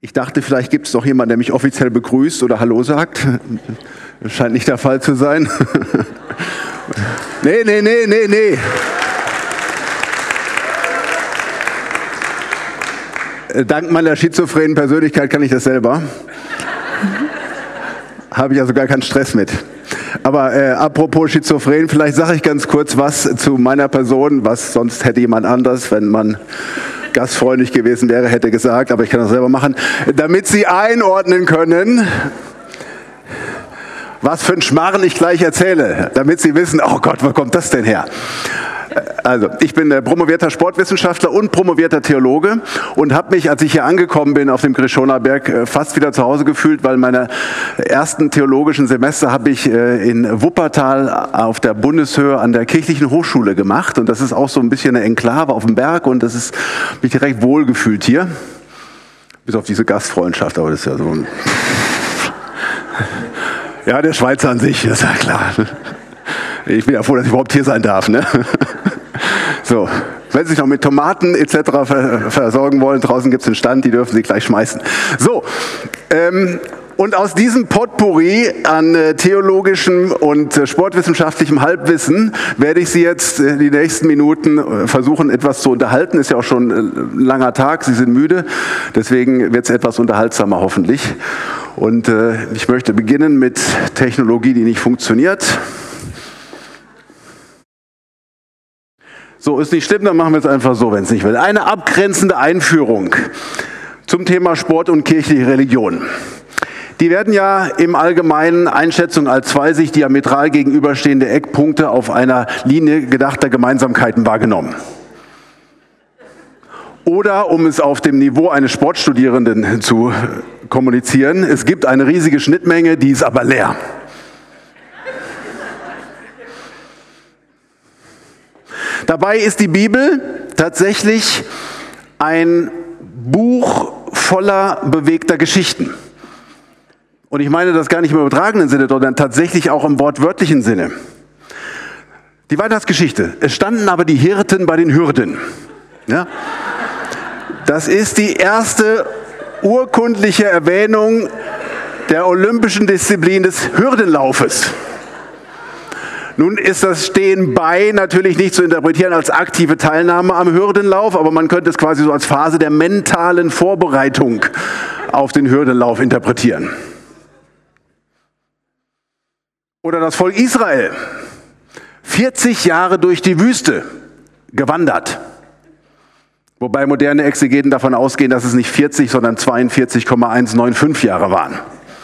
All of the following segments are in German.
Ich dachte, vielleicht gibt es noch jemanden, der mich offiziell begrüßt oder Hallo sagt. Das scheint nicht der Fall zu sein. Nee. Dank meiner schizophrenen Persönlichkeit kann ich das selber. Habe ich also gar keinen Stress mit. Aber apropos Schizophren, vielleicht sage ich ganz kurz was zu meiner Person, was sonst hätte jemand anders, wenn man gastfreundlich gewesen wäre, hätte gesagt, aber ich kann das selber machen, damit Sie einordnen können, was für ein Schmarren ich gleich erzähle, damit Sie wissen, oh Gott, wo kommt das denn her? Also, ich bin promovierter Sportwissenschaftler und promovierter Theologe und habe mich, als ich hier angekommen bin auf dem Grischoner Berg, fast wieder zu Hause gefühlt, weil meine ersten theologischen Semester habe ich in Wuppertal auf der Bundeshöhe an der Kirchlichen Hochschule gemacht und das ist auch so ein bisschen eine Enklave auf dem Berg und das ist mich direkt wohlgefühlt hier, bis auf diese Gastfreundschaft, aber das ist ja so ein ja, der Schweizer an sich, ist ja klar. Ich bin ja froh, dass ich überhaupt hier sein darf. Ne? So, wenn Sie sich noch mit Tomaten etc. versorgen wollen, draußen gibt es einen Stand, die dürfen Sie gleich schmeißen. So, und aus diesem Potpourri an theologischem und sportwissenschaftlichem Halbwissen werde ich Sie jetzt die nächsten Minuten versuchen, etwas zu unterhalten. Ist ja auch schon ein langer Tag, Sie sind müde, deswegen wird es etwas unterhaltsamer hoffentlich. Und ich möchte beginnen mit Technologie, die nicht funktioniert. So, ist nicht schlimm, dann machen wir es einfach so, wenn es nicht will. Eine abgrenzende Einführung zum Thema Sport und kirchliche Religion. Die werden ja im allgemeinen Einschätzung als zwei sich diametral gegenüberstehende Eckpunkte auf einer Linie gedachter Gemeinsamkeiten wahrgenommen. Oder, um es auf dem Niveau eines Sportstudierenden zu kommunizieren, es gibt eine riesige Schnittmenge, die ist aber leer. Dabei ist die Bibel tatsächlich ein Buch voller bewegter Geschichten. Und ich meine das gar nicht im übertragenen Sinne, sondern tatsächlich auch im wortwörtlichen Sinne. Die Weihnachtsgeschichte. Es standen aber die Hirten bei den Hürden. Ja? Das ist die erste urkundliche Erwähnung der olympischen Disziplin des Hürdenlaufes. Nun ist das Stehen bei natürlich nicht zu interpretieren als aktive Teilnahme am Hürdenlauf, aber man könnte es quasi so als Phase der mentalen Vorbereitung auf den Hürdenlauf interpretieren. Oder das Volk Israel, 40 Jahre durch die Wüste gewandert. Wobei moderne Exegeten davon ausgehen, dass es nicht 40, sondern 42,195 Jahre waren.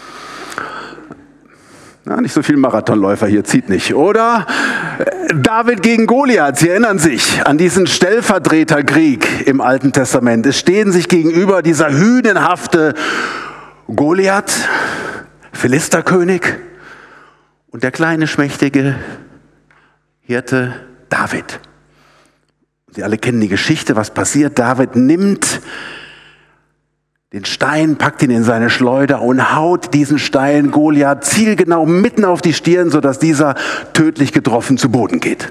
Ja, nicht so viele Marathonläufer hier, zieht nicht. Oder David gegen Goliath, Sie erinnern sich an diesen Stellvertreterkrieg im Alten Testament. Es stehen sich gegenüber dieser hünenhafte Goliath, Philisterkönig, und der kleine, schmächtige Hirte David. Sie alle kennen die Geschichte, was passiert. David nimmt den Stein, packt ihn in seine Schleuder und haut diesen Stein Goliath zielgenau mitten auf die Stirn, sodass dieser tödlich getroffen zu Boden geht.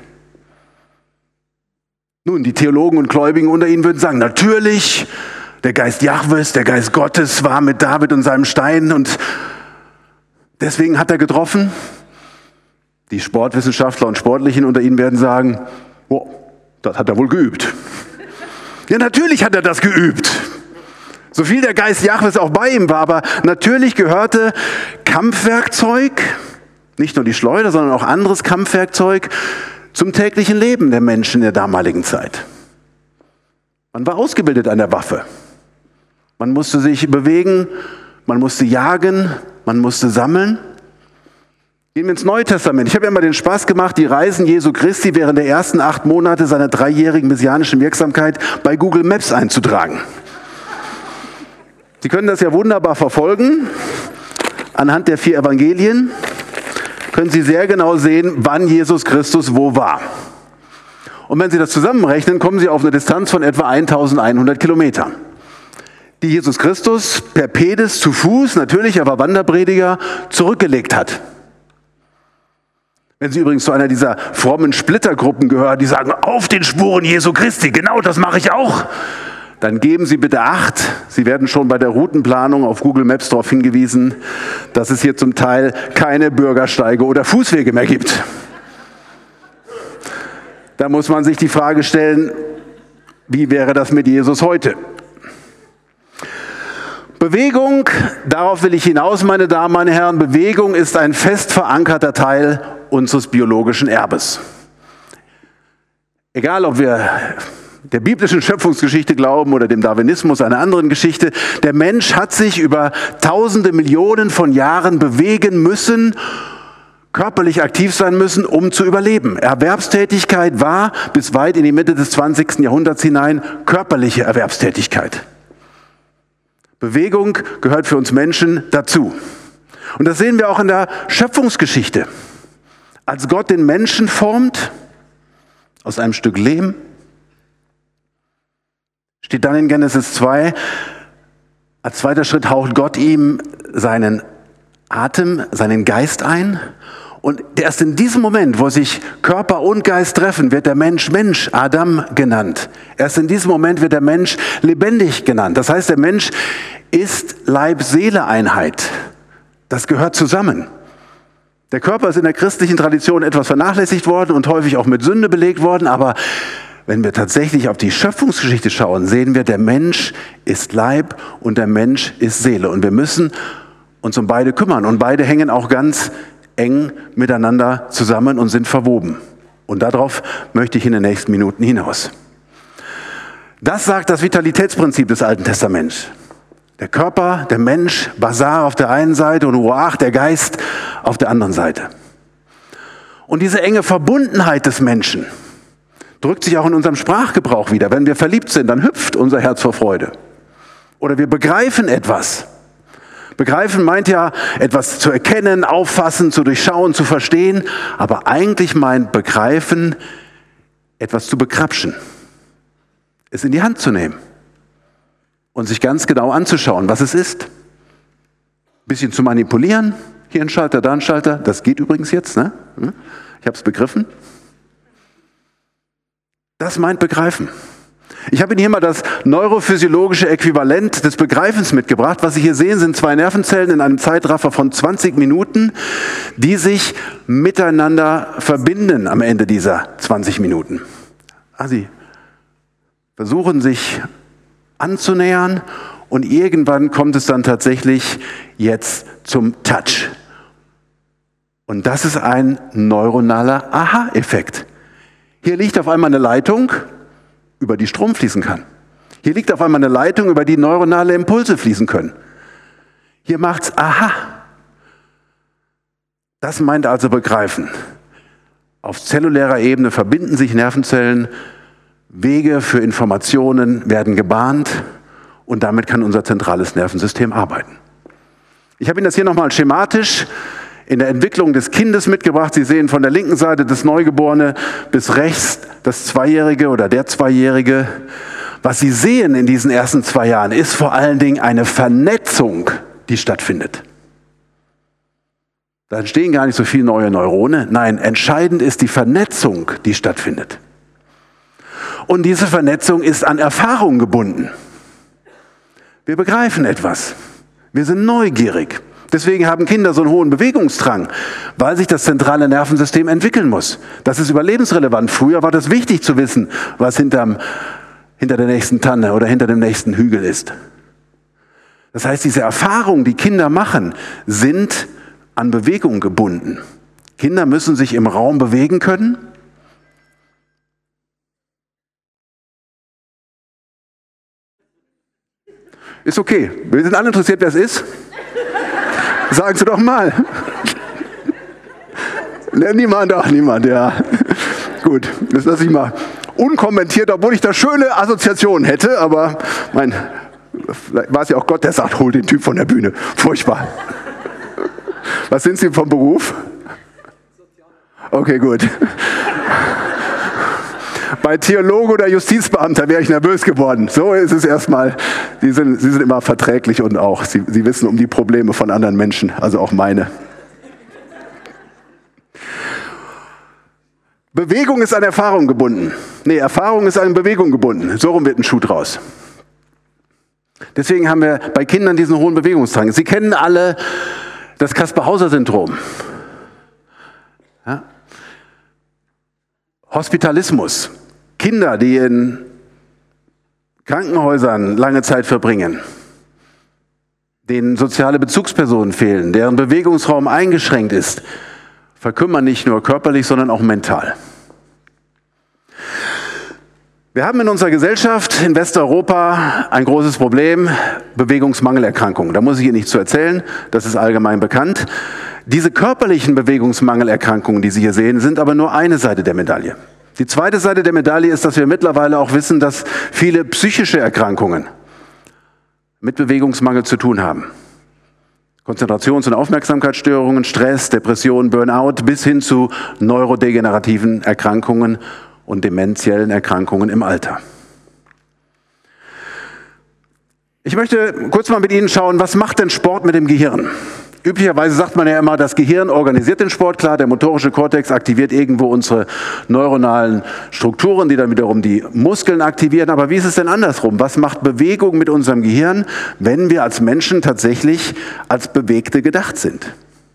Nun, die Theologen und Gläubigen unter ihnen würden sagen, natürlich, der Geist Jahwes, der Geist Gottes war mit David und seinem Stein und deswegen hat er getroffen. Die Sportwissenschaftler und Sportlichen unter ihnen werden sagen, oh, das hat er wohl geübt. Ja, natürlich hat er das geübt. So viel der Geist Jahwes auch bei ihm war, aber natürlich gehörte Kampfwerkzeug, nicht nur die Schleuder, sondern auch anderes Kampfwerkzeug, zum täglichen Leben der Menschen in der damaligen Zeit. Man war ausgebildet an der Waffe. Man musste sich bewegen, man musste jagen, man musste sammeln. Gehen wir ins Neue Testament. Ich habe ja immer den Spaß gemacht, die Reisen Jesu Christi während der ersten 8 Monate seiner 3-jährigen messianischen Wirksamkeit bei Google Maps einzutragen. Sie können das ja wunderbar verfolgen. Anhand der 4 Evangelien können Sie sehr genau sehen, wann Jesus Christus wo war. Und wenn Sie das zusammenrechnen, kommen Sie auf eine Distanz von etwa 1100 Kilometern, die Jesus Christus per Pedis zu Fuß, natürlich, er war Wanderprediger, zurückgelegt hat. Wenn Sie übrigens zu einer dieser frommen Splittergruppen gehören, die sagen, auf den Spuren Jesu Christi, genau das mache ich auch, dann geben Sie bitte Acht. Sie werden schon bei der Routenplanung auf Google Maps darauf hingewiesen, dass es hier zum Teil keine Bürgersteige oder Fußwege mehr gibt. Da muss man sich die Frage stellen, wie wäre das mit Jesus heute? Bewegung, darauf will ich hinaus, meine Damen, meine Herren, Bewegung ist ein fest verankerter Teil unseres biologischen Erbes. Egal, ob wir der biblischen Schöpfungsgeschichte glauben oder dem Darwinismus, einer anderen Geschichte, der Mensch hat sich über tausende, Millionen von Jahren bewegen müssen, körperlich aktiv sein müssen, um zu überleben. Erwerbstätigkeit war bis weit in die Mitte des 20. Jahrhunderts hinein körperliche Erwerbstätigkeit. Bewegung gehört für uns Menschen dazu. Und das sehen wir auch in der Schöpfungsgeschichte. Als Gott den Menschen formt, aus einem Stück Lehm, steht dann in Genesis 2, als zweiter Schritt haucht Gott ihm seinen Atem, seinen Geist ein. Und erst in diesem Moment, wo sich Körper und Geist treffen, wird der Mensch Mensch, Adam genannt. Erst in diesem Moment wird der Mensch lebendig genannt. Das heißt, der Mensch ist Leib-Seele-Einheit. Das gehört zusammen. Der Körper ist in der christlichen Tradition etwas vernachlässigt worden und häufig auch mit Sünde belegt worden. Aber wenn wir tatsächlich auf die Schöpfungsgeschichte schauen, sehen wir, der Mensch ist Leib und der Mensch ist Seele. Und wir müssen uns um beide kümmern. Und beide hängen auch ganz eng miteinander zusammen und sind verwoben. Und darauf möchte ich in den nächsten Minuten hinaus. Das sagt das Vitalitätsprinzip des Alten Testaments. Der Körper, der Mensch, Basar auf der einen Seite und Ruach, der Geist, auf der anderen Seite. Und diese enge Verbundenheit des Menschen drückt sich auch in unserem Sprachgebrauch wieder. Wenn wir verliebt sind, dann hüpft unser Herz vor Freude. Oder wir begreifen etwas. Begreifen meint ja, etwas zu erkennen, auffassen, zu durchschauen, zu verstehen. Aber eigentlich meint Begreifen, etwas zu begrapschen. Es in die Hand zu nehmen. Und sich ganz genau anzuschauen, was es ist. Ein bisschen zu manipulieren. Hier ein Schalter, da ein Schalter. Das geht übrigens jetzt, ne? Ich habe es begriffen. Das meint Begreifen. Ich habe Ihnen hier mal das neurophysiologische Äquivalent des Begreifens mitgebracht. Was Sie hier sehen, sind 2 Nervenzellen in einem Zeitraffer von 20 Minuten, die sich miteinander verbinden am Ende dieser 20 Minuten. Sie versuchen sich anzunähern und irgendwann kommt es dann tatsächlich jetzt zum Touch. Und das ist ein neuronaler Aha-Effekt. Hier liegt auf einmal eine Leitung, über die Strom fließen kann. Hier liegt auf einmal eine Leitung, über die neuronale Impulse fließen können. Hier macht's Aha. Das meint also Begreifen. Auf zellulärer Ebene verbinden sich Nervenzellen, Wege für Informationen werden gebahnt und damit kann unser zentrales Nervensystem arbeiten. Ich habe Ihnen das hier nochmal schematisch in der Entwicklung des Kindes mitgebracht. Sie sehen von der linken Seite das Neugeborene bis rechts das Zweijährige oder der Zweijährige. Was Sie sehen in diesen ersten 2 Jahren ist vor allen Dingen eine Vernetzung, die stattfindet. Da entstehen gar nicht so viele neue Neurone. Nein, entscheidend ist die Vernetzung, die stattfindet. Und diese Vernetzung ist an Erfahrung gebunden. Wir begreifen etwas. Wir sind neugierig. Deswegen haben Kinder so einen hohen Bewegungsdrang, weil sich das zentrale Nervensystem entwickeln muss. Das ist überlebensrelevant. Früher war das wichtig zu wissen, was hinter der nächsten Tanne oder hinter dem nächsten Hügel ist. Das heißt, diese Erfahrungen, die Kinder machen, sind an Bewegung gebunden. Kinder müssen sich im Raum bewegen können. Ist okay. Wir sind alle interessiert, wer es ist. Sagen Sie doch mal. Niemand, ach niemand, ja. Gut, das lasse ich mal unkommentiert, obwohl ich da schöne Assoziationen hätte, aber vielleicht war es ja auch Gott, der sagt, hol den Typ von der Bühne. Furchtbar. Was sind Sie vom Beruf? Okay, gut. Bei Theologe oder Justizbeamter wäre ich nervös geworden. So ist es erstmal. Sie sind immer verträglich und auch, Sie wissen um die Probleme von anderen Menschen, also auch meine. Bewegung ist an Erfahrung gebunden. Nee, Erfahrung ist an Bewegung gebunden. So rum wird ein Schuh draus. Deswegen haben wir bei Kindern diesen hohen Bewegungsdrang. Sie kennen alle das Kaspar-Hauser-Syndrom. Ja? Hospitalismus. Kinder, die in Krankenhäusern lange Zeit verbringen, denen soziale Bezugspersonen fehlen, deren Bewegungsraum eingeschränkt ist, verkümmern nicht nur körperlich, sondern auch mental. Wir haben in unserer Gesellschaft in Westeuropa ein großes Problem, Bewegungsmangelerkrankungen. Da muss ich Ihnen nichts zu erzählen, das ist allgemein bekannt. Diese körperlichen Bewegungsmangelerkrankungen, die Sie hier sehen, sind aber nur eine Seite der Medaille. Die zweite Seite der Medaille ist, dass wir mittlerweile auch wissen, dass viele psychische Erkrankungen mit Bewegungsmangel zu tun haben. Konzentrations- und Aufmerksamkeitsstörungen, Stress, Depression, Burnout bis hin zu neurodegenerativen Erkrankungen und dementiellen Erkrankungen im Alter. Ich möchte kurz mal mit Ihnen schauen, was macht denn Sport mit dem Gehirn? Üblicherweise sagt man ja immer, das Gehirn organisiert den Sport. Klar, der motorische Kortex aktiviert irgendwo unsere neuronalen Strukturen, die dann wiederum die Muskeln aktivieren. Aber wie ist es denn andersrum? Was macht Bewegung mit unserem Gehirn, wenn wir als Menschen tatsächlich als Bewegte gedacht sind?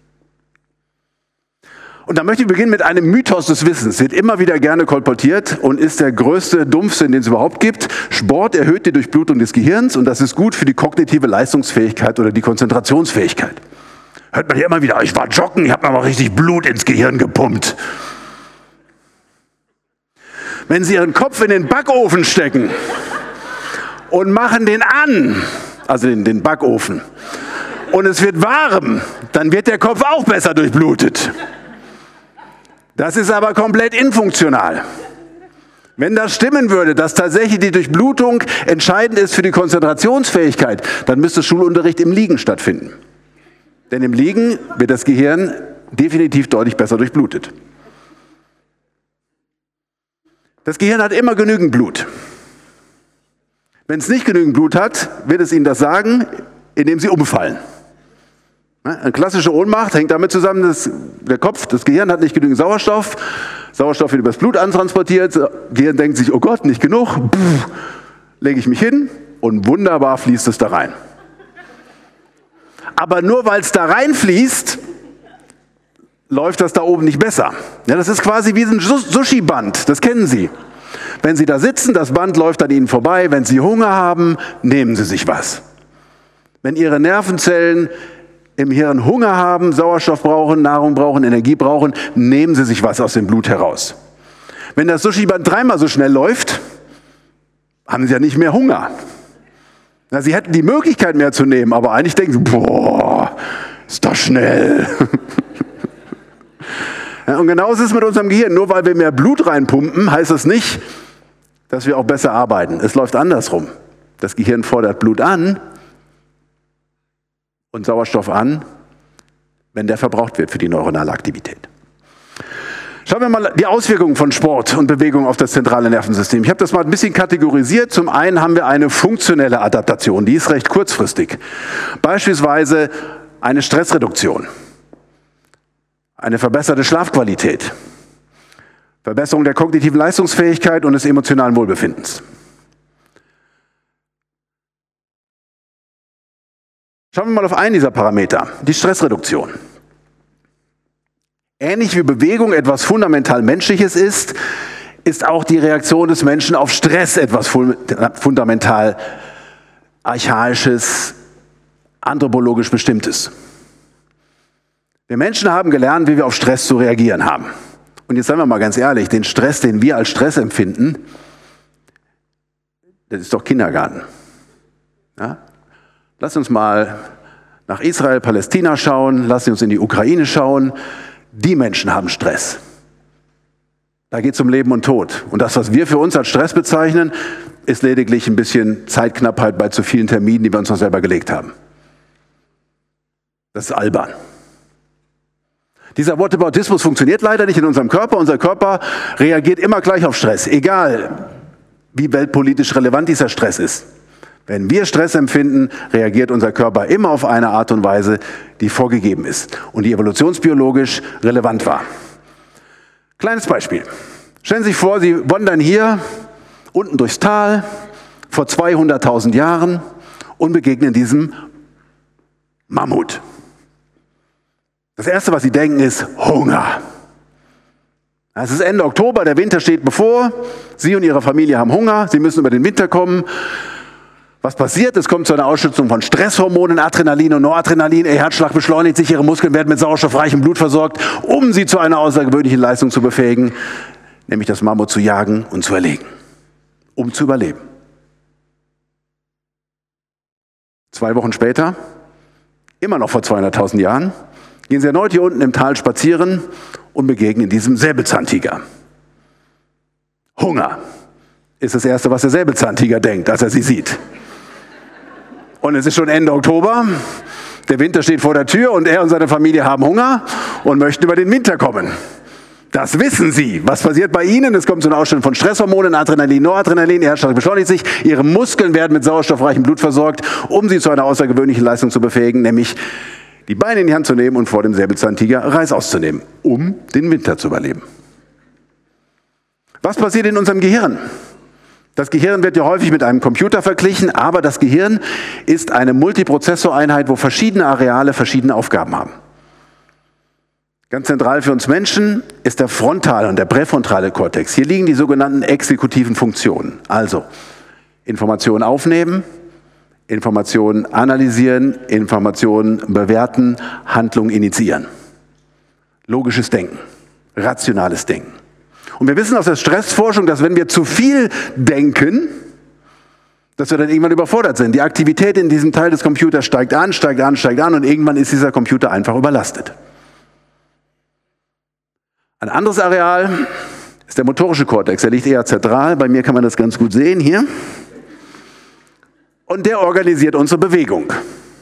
Und da möchte ich beginnen mit einem Mythos des Wissens. Wird immer wieder gerne kolportiert und ist der größte Dumpfsinn, den es überhaupt gibt. Sport erhöht die Durchblutung des Gehirns und das ist gut für die kognitive Leistungsfähigkeit oder die Konzentrationsfähigkeit. Hört man ja immer wieder, ich war joggen, ich habe mir mal richtig Blut ins Gehirn gepumpt. Wenn Sie Ihren Kopf in den Backofen stecken und machen den an, also den Backofen, und es wird warm, dann wird der Kopf auch besser durchblutet. Das ist aber komplett infunktional. Wenn das stimmen würde, dass tatsächlich die Durchblutung entscheidend ist für die Konzentrationsfähigkeit, dann müsste Schulunterricht im Liegen stattfinden. Denn im Liegen wird das Gehirn definitiv deutlich besser durchblutet. Das Gehirn hat immer genügend Blut. Wenn es nicht genügend Blut hat, wird es Ihnen das sagen, indem Sie umfallen. Eine klassische Ohnmacht hängt damit zusammen, dass der Kopf, das Gehirn hat nicht genügend Sauerstoff. Sauerstoff wird übers Blut antransportiert. Das Gehirn denkt sich, oh Gott, nicht genug. Lege ich mich hin und wunderbar fließt es da rein. Aber nur weil es da reinfließt, läuft das da oben nicht besser. Ja, das ist quasi wie ein Sushi-Band, das kennen Sie. Wenn Sie da sitzen, das Band läuft an Ihnen vorbei. Wenn Sie Hunger haben, nehmen Sie sich was. Wenn Ihre Nervenzellen im Hirn Hunger haben, Sauerstoff brauchen, Nahrung brauchen, Energie brauchen, nehmen Sie sich was aus dem Blut heraus. Wenn das Sushi-Band dreimal so schnell läuft, haben Sie ja nicht mehr Hunger. Na, Sie hätten die Möglichkeit mehr zu nehmen, aber eigentlich denken Sie, boah, ist das schnell. Ja, und genau ist es mit unserem Gehirn. Nur weil wir mehr Blut reinpumpen, heißt das nicht, dass wir auch besser arbeiten. Es läuft andersrum. Das Gehirn fordert Blut an und Sauerstoff an, wenn der verbraucht wird für die neuronale Aktivität. Schauen wir mal die Auswirkungen von Sport und Bewegung auf das zentrale Nervensystem. Ich habe das mal ein bisschen kategorisiert. Zum einen haben wir eine funktionelle Adaptation, die ist recht kurzfristig. Beispielsweise eine Stressreduktion, eine verbesserte Schlafqualität, Verbesserung der kognitiven Leistungsfähigkeit und des emotionalen Wohlbefindens. Schauen wir mal auf einen dieser Parameter, die Stressreduktion. Ähnlich wie Bewegung etwas fundamental Menschliches ist, ist auch die Reaktion des Menschen auf Stress etwas fundamental Archaisches, anthropologisch Bestimmtes. Wir Menschen haben gelernt, wie wir auf Stress zu reagieren haben. Und jetzt seien wir mal ganz ehrlich, den Stress, den wir als Stress empfinden, das ist doch Kindergarten. Ja? Lass uns mal nach Israel, Palästina schauen, lass uns in die Ukraine schauen. Die Menschen haben Stress. Da geht es um Leben und Tod. Und das, was wir für uns als Stress bezeichnen, ist lediglich ein bisschen Zeitknappheit bei zu vielen Terminen, die wir uns noch selber gelegt haben. Das ist albern. Dieser Whataboutismus funktioniert leider nicht in unserem Körper. Unser Körper reagiert immer gleich auf Stress, egal wie weltpolitisch relevant dieser Stress ist. Wenn wir Stress empfinden, reagiert unser Körper immer auf eine Art und Weise, die vorgegeben ist und die evolutionsbiologisch relevant war. Kleines Beispiel. Stellen Sie sich vor, Sie wandern hier unten durchs Tal vor 200.000 Jahren und begegnen diesem Mammut. Das Erste, was sie denken, ist Hunger. Es ist Ende Oktober, der Winter steht bevor. Sie und ihre Familie haben Hunger, sie müssen über den Winter kommen. Was passiert? Es kommt zu einer Ausschüttung von Stresshormonen, Adrenalin und Noradrenalin. Ihr Herzschlag beschleunigt sich, ihre Muskeln werden mit sauerstoffreichem Blut versorgt, um sie zu einer außergewöhnlichen Leistung zu befähigen, nämlich das Mammut zu jagen und zu erlegen, um zu überleben. 2 Wochen später, immer noch vor 200.000 Jahren, gehen sie erneut hier unten im Tal spazieren und begegnen diesem Säbelzahntiger. Hunger ist das Erste, was der Säbelzahntiger denkt, als er sie sieht. Und es ist schon Ende Oktober, der Winter steht vor der Tür und er und seine Familie haben Hunger und möchten über den Winter kommen. Das wissen sie. Was passiert bei ihnen? Es kommt zu einer Ausschüttung von Stresshormonen, Adrenalin, Noradrenalin, ihr Herzschlag beschleunigt sich, ihre Muskeln werden mit sauerstoffreichem Blut versorgt, um sie zu einer außergewöhnlichen Leistung zu befähigen, nämlich die Beine in die Hand zu nehmen und vor dem Säbelzahntiger Reißaus zu nehmen, um den Winter zu überleben. Was passiert in unserem Gehirn? Das Gehirn wird ja häufig mit einem Computer verglichen, aber das Gehirn ist eine Multiprozessoreinheit, wo verschiedene Areale verschiedene Aufgaben haben. Ganz zentral für uns Menschen ist der frontale und der präfrontale Kortex. Hier liegen die sogenannten exekutiven Funktionen. Also Informationen aufnehmen, Informationen analysieren, Informationen bewerten, Handlungen initiieren. Logisches Denken, rationales Denken. Und wir wissen aus der Stressforschung, dass wenn wir zu viel denken, dass wir dann irgendwann überfordert sind. Die Aktivität in diesem Teil des Computers steigt an und irgendwann ist dieser Computer einfach überlastet. Ein anderes Areal ist der motorische Kortex. Der liegt eher zentral. Bei mir kann man das ganz gut sehen hier. Und der organisiert unsere Bewegung.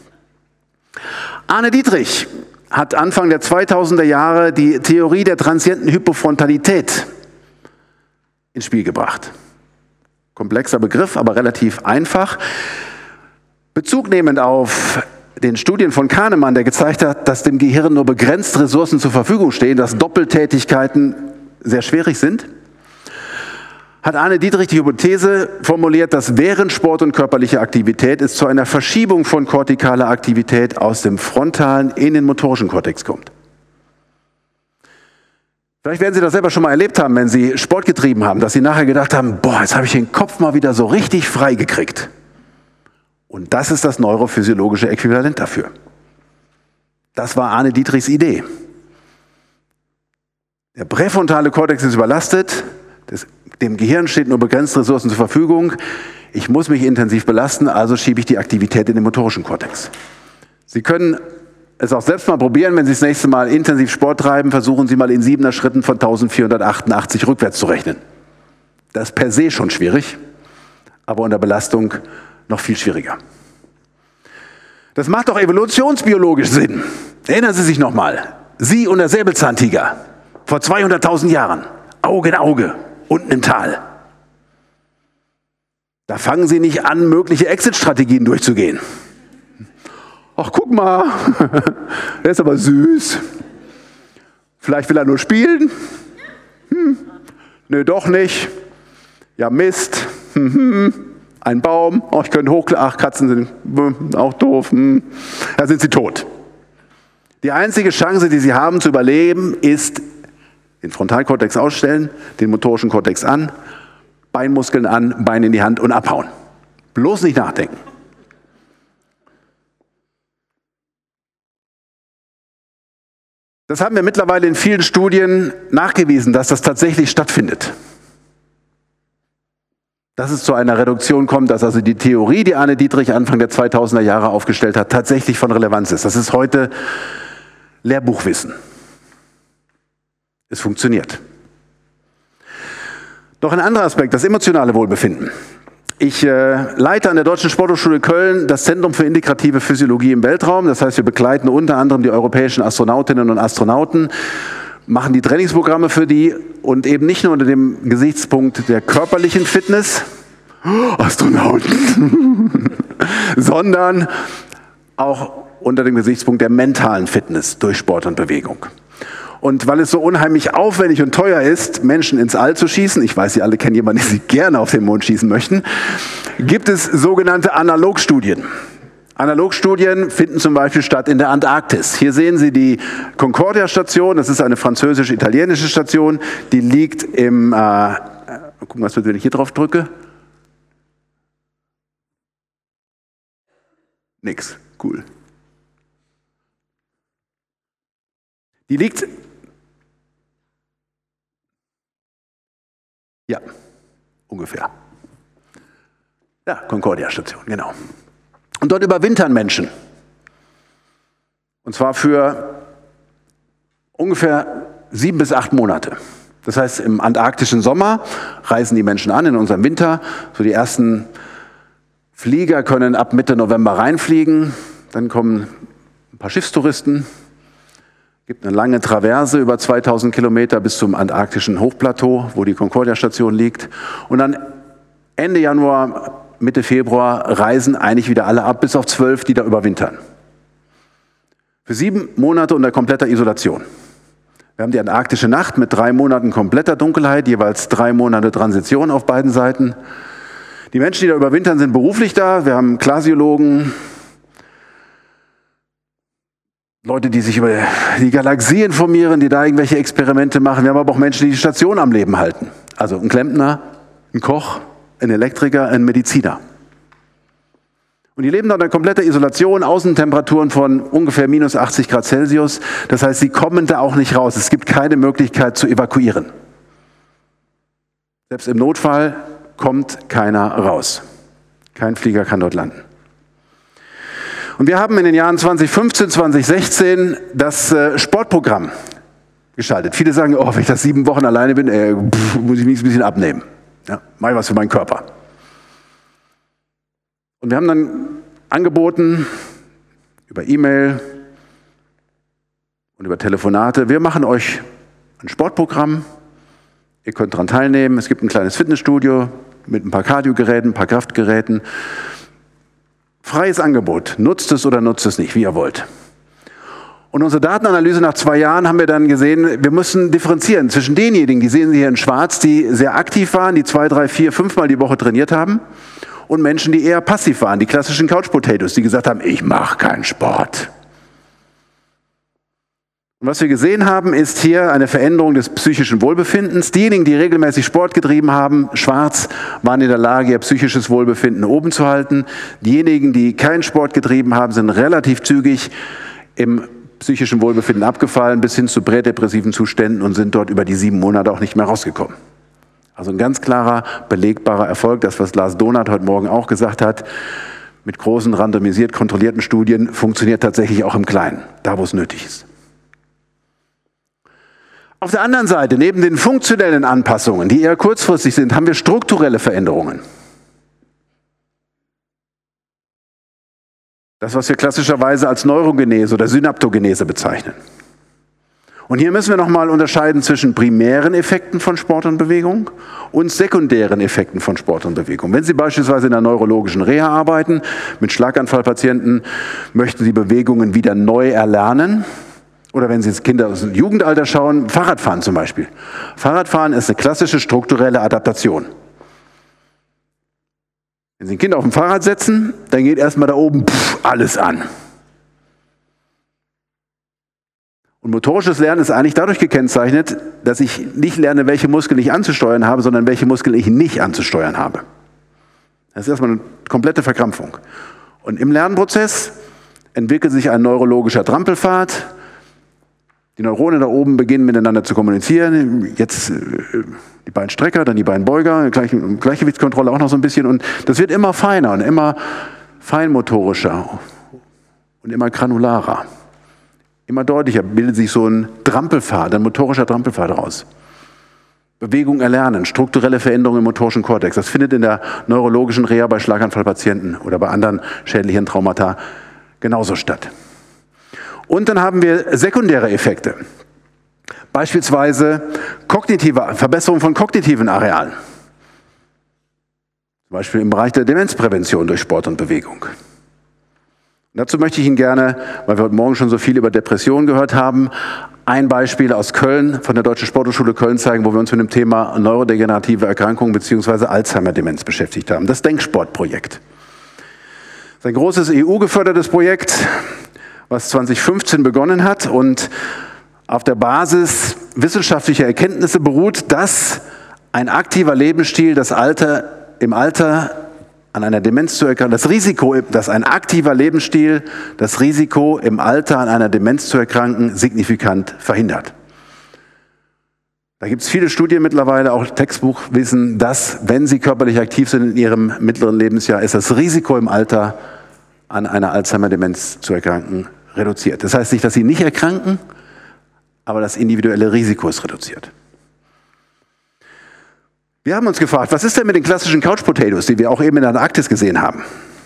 Arne Dietrich hat Anfang der 2000er Jahre die Theorie der transienten Hypofrontalität ins Spiel gebracht. Komplexer Begriff, aber relativ einfach. Bezug nehmend auf den Studien von Kahnemann, der gezeigt hat, dass dem Gehirn nur begrenzt Ressourcen zur Verfügung stehen, dass Doppeltätigkeiten sehr schwierig sind, hat Arne Dietrich die Hypothese formuliert, dass während Sport und körperliche Aktivität es zu einer Verschiebung von kortikaler Aktivität aus dem frontalen in den motorischen Kortex kommt. Vielleicht werden Sie das selber schon mal erlebt haben, wenn Sie Sport getrieben haben, dass Sie nachher gedacht haben, boah, jetzt habe ich den Kopf mal wieder so richtig frei gekriegt. Und das ist das neurophysiologische Äquivalent dafür. Das war Arne Dietrichs Idee. Der präfrontale Kortex ist überlastet, dem Gehirn steht nur begrenzte Ressourcen zur Verfügung. Ich muss mich intensiv belasten, also schiebe ich die Aktivität in den motorischen Kortex. Sie können es auch selbst mal probieren, wenn Sie das nächste Mal intensiv Sport treiben, versuchen Sie mal in 7er Schritten von 1488 rückwärts zu rechnen. Das ist per se schon schwierig, aber unter Belastung noch viel schwieriger. Das macht doch evolutionsbiologisch Sinn. Erinnern Sie sich nochmal, Sie und der Säbelzahntiger vor 200.000 Jahren, Auge in Auge, unten im Tal. Da fangen Sie nicht an, mögliche Exit-Strategien durchzugehen. Ach, guck mal, der ist aber süß. Vielleicht will er nur spielen. Nö, doch nicht. Ja, Mist. Ein Baum. Oh, ich könnte ach, Katzen sind auch doof. Da sind sie tot. Die einzige Chance, die sie haben zu überleben, ist den Frontalkortex ausstellen, den motorischen Kortex an, Beinmuskeln an, Bein in die Hand und abhauen. Bloß nicht nachdenken. Das haben wir mittlerweile in vielen Studien nachgewiesen, dass das tatsächlich stattfindet. Dass es zu einer Reduktion kommt, dass also die Theorie, die Arne Dietrich Anfang der 2000er Jahre aufgestellt hat, tatsächlich von Relevanz ist. Das ist heute Lehrbuchwissen. Es funktioniert. Noch ein anderer Aspekt, das emotionale Wohlbefinden. Ich leite an der Deutschen Sporthochschule Köln das Zentrum für integrative Physiologie im Weltraum. Das heißt, wir begleiten unter anderem die europäischen Astronautinnen und Astronauten, machen die Trainingsprogramme für die und eben nicht nur unter dem Gesichtspunkt der körperlichen Fitness, Astronauten, sondern auch unter dem Gesichtspunkt der mentalen Fitness durch Sport und Bewegung. Und weil es so unheimlich aufwendig und teuer ist, Menschen ins All zu schießen, ich weiß, Sie alle kennen jemanden, der Sie gerne auf den Mond schießen möchten, gibt es sogenannte Analogstudien. Analogstudien finden zum Beispiel statt in der Antarktis. Hier sehen Sie die Concordia-Station, das ist eine französisch-italienische Station, die liegt im, gucken, was wird, wenn ich hier drauf drücke? Nix, cool. Die liegt, ja, ungefähr. Ja, Concordia-Station, genau. Und dort überwintern Menschen. Und zwar für ungefähr 7 bis 8 Monate. Das heißt, im antarktischen Sommer reisen die Menschen an, in unserem Winter. So die ersten Flieger können ab Mitte November reinfliegen. Dann kommen ein paar Schiffstouristen. Es gibt eine lange Traverse über 2000 Kilometer bis zum antarktischen Hochplateau, wo die Concordia-Station liegt. Und dann Ende Januar, Mitte Februar reisen eigentlich wieder alle ab, bis auf 12, die da überwintern. Für 7 Monate unter kompletter Isolation. Wir haben die antarktische Nacht mit 3 Monaten kompletter Dunkelheit, jeweils 3 Monate Transition auf beiden Seiten. Die Menschen, die da überwintern, sind beruflich da. Wir haben Glasiologen, Leute, die sich über die Galaxie informieren, die da irgendwelche Experimente machen. Wir haben aber auch Menschen, die die Station am Leben halten. Also ein Klempner, ein Koch, ein Elektriker, ein Mediziner. Und die leben da in kompletter Isolation, Außentemperaturen von ungefähr minus 80 Grad Celsius. Das heißt, sie kommen da auch nicht raus. Es gibt keine Möglichkeit zu evakuieren. Selbst im Notfall kommt keiner raus. Kein Flieger kann dort landen. Und wir haben in den Jahren 2015, 2016 das Sportprogramm geschaltet. Viele sagen, oh, wenn ich das 7 Wochen alleine bin, muss ich mich ein bisschen abnehmen. Ja, mach ich was für meinen Körper. Und wir haben dann angeboten, über E-Mail und über Telefonate, wir machen euch ein Sportprogramm, ihr könnt daran teilnehmen, es gibt ein kleines Fitnessstudio mit ein paar Kardiogeräten, ein paar Kraftgeräten. Freies Angebot, nutzt es oder nutzt es nicht, wie ihr wollt. Und unsere Datenanalyse nach 2 Jahren haben wir dann gesehen, wir müssen differenzieren zwischen denjenigen, die sehen Sie hier in schwarz, die sehr aktiv waren, die 2, 3, 4, 5 Mal die Woche trainiert haben, und Menschen, die eher passiv waren, die klassischen Couch Potatoes, die gesagt haben, ich mache keinen Sport. Und was wir gesehen haben, ist hier eine Veränderung des psychischen Wohlbefindens. Diejenigen, die regelmäßig Sport getrieben haben, schwarz, waren in der Lage, ihr psychisches Wohlbefinden oben zu halten. Diejenigen, die keinen Sport getrieben haben, sind relativ zügig im psychischen Wohlbefinden abgefallen, bis hin zu prädepressiven Zuständen, und sind dort über die 7 Monate auch nicht mehr rausgekommen. Also ein ganz klarer, belegbarer Erfolg. Das, was Lars Donath heute Morgen auch gesagt hat, mit großen, randomisiert kontrollierten Studien, funktioniert tatsächlich auch im Kleinen, da wo es nötig ist. Auf der anderen Seite, neben den funktionellen Anpassungen, die eher kurzfristig sind, haben wir strukturelle Veränderungen. Das, was wir klassischerweise als Neurogenese oder Synaptogenese bezeichnen. Und hier müssen wir nochmal unterscheiden zwischen primären Effekten von Sport und Bewegung und sekundären Effekten von Sport und Bewegung. Wenn Sie beispielsweise in der neurologischen Reha arbeiten, mit Schlaganfallpatienten, möchten Sie Bewegungen wieder neu erlernen. Oder wenn Sie jetzt Kinder aus dem Jugendalter schauen, Fahrradfahren zum Beispiel. Fahrradfahren ist eine klassische strukturelle Adaptation. Wenn Sie ein Kind auf dem Fahrrad setzen, dann geht erstmal da oben alles an. Und motorisches Lernen ist eigentlich dadurch gekennzeichnet, dass ich nicht lerne, welche Muskeln ich anzusteuern habe, sondern welche Muskeln ich nicht anzusteuern habe. Das ist erstmal eine komplette Verkrampfung. Und im Lernprozess entwickelt sich ein neurologischer Trampelpfad. Die Neuronen da oben beginnen miteinander zu kommunizieren. Jetzt die beiden Strecker, dann die beiden Beuger, Gleichgewichtskontrolle auch noch so ein bisschen. Und das wird immer feiner und immer feinmotorischer und immer granularer. Immer deutlicher bildet sich so ein Trampelpfad, ein motorischer Trampelpfad raus. Bewegung erlernen, strukturelle Veränderungen im motorischen Kortex. Das findet in der neurologischen Reha bei Schlaganfallpatienten oder bei anderen schädlichen Traumata genauso statt. Und dann haben wir sekundäre Effekte. Beispielsweise Verbesserung von kognitiven Arealen. Zum Beispiel im Bereich der Demenzprävention durch Sport und Bewegung. Und dazu möchte ich Ihnen gerne, weil wir heute Morgen schon so viel über Depressionen gehört haben, ein Beispiel aus Köln, von der Deutschen Sporthochschule Köln zeigen, wo wir uns mit dem Thema neurodegenerative Erkrankungen bzw. Alzheimer-Demenz beschäftigt haben. Das Denksportprojekt. Das ist ein großes EU-gefördertes Projekt, was 2015 begonnen hat und auf der Basis wissenschaftlicher Erkenntnisse beruht, dass ein aktiver Lebensstil im Alter an einer Demenz zu erkranken, dass ein aktiver Lebensstil das Risiko im Alter an einer Demenz zu erkranken signifikant verhindert. Da gibt es viele Studien mittlerweile, auch Textbuchwissen, dass, wenn Sie körperlich aktiv sind in Ihrem mittleren Lebensjahr, ist das Risiko im Alter an einer Alzheimer-Demenz zu erkranken reduziert. Das heißt nicht, dass Sie nicht erkranken, aber das individuelle Risiko ist reduziert. Wir haben uns gefragt, was ist denn mit den klassischen Couch Potatoes, die wir auch eben in der Antarktis gesehen haben,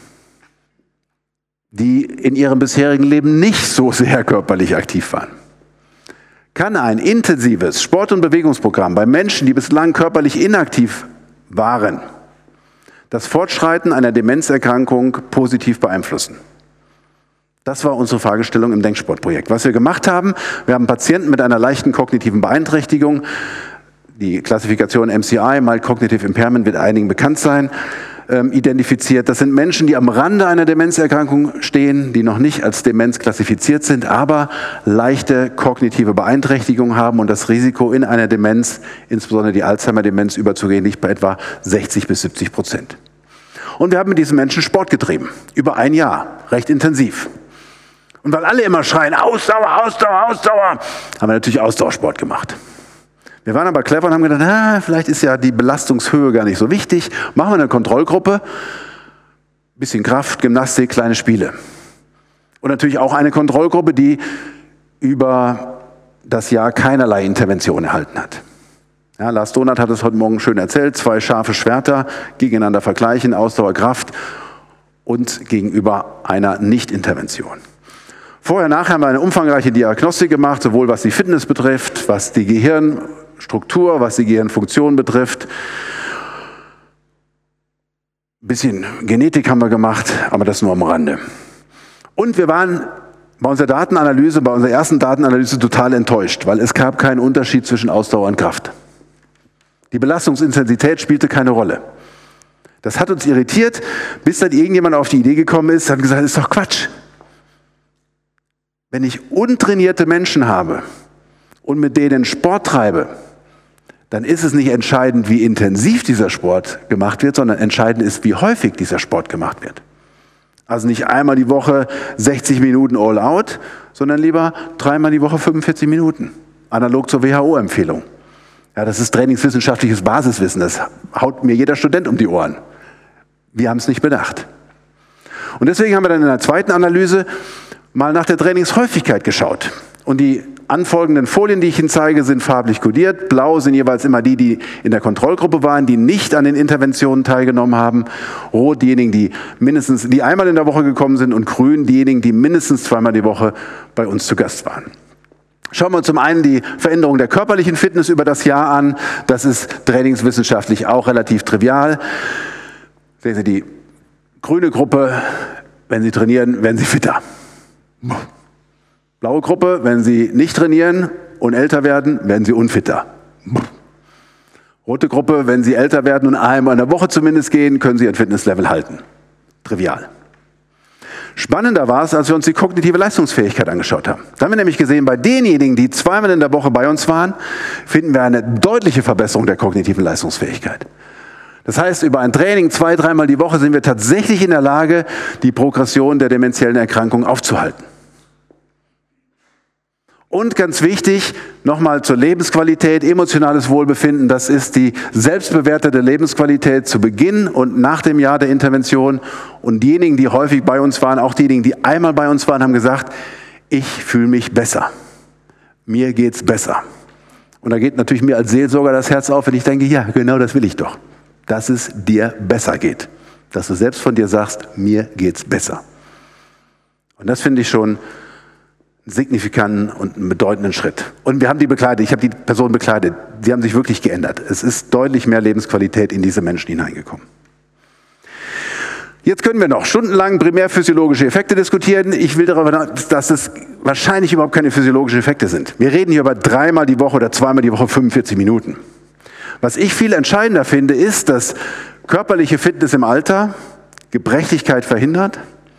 die in ihrem bisherigen Leben nicht so sehr körperlich aktiv waren? Kann ein intensives Sport- und Bewegungsprogramm bei Menschen, die bislang körperlich inaktiv waren, das Fortschreiten einer Demenzerkrankung positiv beeinflussen? Das war unsere Fragestellung im Denksportprojekt. Was wir gemacht haben, wir haben Patienten mit einer leichten kognitiven Beeinträchtigung, die Klassifikation MCI, Mild Cognitive Impairment, wird einigen bekannt sein, identifiziert. Das sind Menschen, die am Rande einer Demenzerkrankung stehen, die noch nicht als Demenz klassifiziert sind, aber leichte kognitive Beeinträchtigung haben und das Risiko in einer Demenz, insbesondere die Alzheimer-Demenz, überzugehen, liegt bei etwa 60-70%. Und wir haben mit diesen Menschen Sport getrieben, über ein Jahr, recht intensiv. Und weil alle immer schreien, Ausdauer, Ausdauer, Ausdauer, haben wir natürlich Ausdauersport gemacht. Wir waren aber clever und haben gedacht, vielleicht ist ja die Belastungshöhe gar nicht so wichtig. Machen wir eine Kontrollgruppe, bisschen Kraft, Gymnastik, kleine Spiele. Und natürlich auch eine Kontrollgruppe, die über das Jahr keinerlei Intervention erhalten hat. Ja, Lars Donath hat es heute Morgen schön erzählt, 2 scharfe Schwerter gegeneinander vergleichen, Ausdauer, Kraft und gegenüber einer Nicht-Intervention. Vorher, nachher haben wir eine umfangreiche Diagnostik gemacht, sowohl was die Fitness betrifft, was die Gehirnstruktur, was die Gehirnfunktion betrifft. Ein bisschen Genetik haben wir gemacht, aber das nur am Rande. Und wir waren bei unserer Datenanalyse, bei unserer ersten Datenanalyse total enttäuscht, weil es gab keinen Unterschied zwischen Ausdauer und Kraft. Die Belastungsintensität spielte keine Rolle. Das hat uns irritiert, bis dann irgendjemand auf die Idee gekommen ist, hat gesagt, das ist doch Quatsch. Wenn ich untrainierte Menschen habe und mit denen Sport treibe, dann ist es nicht entscheidend, wie intensiv dieser Sport gemacht wird, sondern entscheidend ist, wie häufig dieser Sport gemacht wird. Also nicht einmal die Woche 60 Minuten all out, sondern lieber 3-mal die Woche 45 Minuten. Analog zur WHO-Empfehlung. Ja, das ist trainingswissenschaftliches Basiswissen. Das haut mir jeder Student um die Ohren. Wir haben es nicht bedacht. Und deswegen haben wir dann in der zweiten Analyse mal nach der Trainingshäufigkeit geschaut. Und die anfolgenden Folien, die ich Ihnen zeige, sind farblich kodiert. Blau sind jeweils immer die, die in der Kontrollgruppe waren, die nicht an den Interventionen teilgenommen haben. Rot diejenigen, die einmal in der Woche gekommen sind, und grün diejenigen, die mindestens 2-mal die Woche bei uns zu Gast waren. Schauen wir uns zum einen die Veränderung der körperlichen Fitness über das Jahr an. Das ist trainingswissenschaftlich auch relativ trivial. Sehen Sie die grüne Gruppe, wenn Sie trainieren, werden Sie fitter. Blaue Gruppe, wenn Sie nicht trainieren und älter werden, werden Sie unfitter. Rote Gruppe, wenn Sie älter werden und einmal in der Woche zumindest gehen, können Sie Ihr Fitnesslevel halten. Trivial. Spannender war es, als wir uns die kognitive Leistungsfähigkeit angeschaut haben. Da haben wir nämlich gesehen, bei denjenigen, die 2-mal in der Woche bei uns waren, finden wir eine deutliche Verbesserung der kognitiven Leistungsfähigkeit. Das heißt, über ein Training 2-3-mal die Woche sind wir tatsächlich in der Lage, die Progression der dementiellen Erkrankung aufzuhalten. Und ganz wichtig, nochmal zur Lebensqualität, emotionales Wohlbefinden, das ist die selbstbewertete Lebensqualität zu Beginn und nach dem Jahr der Intervention. Und diejenigen, die häufig bei uns waren, auch diejenigen, die einmal bei uns waren, haben gesagt, ich fühle mich besser. Mir geht's besser. Und da geht natürlich mir als Seelsorger das Herz auf, wenn ich denke, ja, genau das will ich doch. Dass es dir besser geht. Dass du selbst von dir sagst, mir geht's besser. Und das finde ich schon signifikanten und einen bedeutenden Schritt. Und wir haben die begleitet, ich habe die Personen begleitet, sie haben sich wirklich geändert. Es ist deutlich mehr Lebensqualität in diese Menschen hineingekommen. Jetzt können wir noch stundenlang primärphysiologische Effekte diskutieren. Ich will darüber, dass es wahrscheinlich überhaupt keine physiologischen Effekte sind. Wir reden hier über 3-mal die Woche oder 2-mal die Woche 45 Minuten. Was ich viel entscheidender finde, ist, dass körperliche Fitness im Alter Gebrechlichkeit verhindert,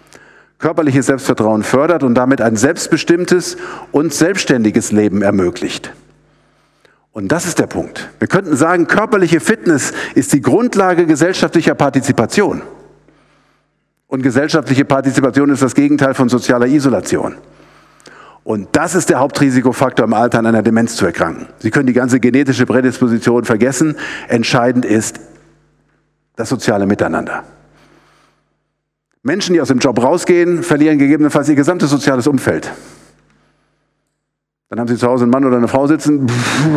körperliches Selbstvertrauen fördert und damit ein selbstbestimmtes und selbstständiges Leben ermöglicht. Und das ist der Punkt. Wir könnten sagen, körperliche Fitness ist die Grundlage gesellschaftlicher Partizipation. Und gesellschaftliche Partizipation ist das Gegenteil von sozialer Isolation. Und das ist der Hauptrisikofaktor im Alter an einer Demenz zu erkranken. Sie können die ganze genetische Prädisposition vergessen. Entscheidend ist das soziale Miteinander. Menschen, die aus dem Job rausgehen, verlieren gegebenenfalls ihr gesamtes soziales Umfeld. Dann haben sie zu Hause einen Mann oder eine Frau sitzen.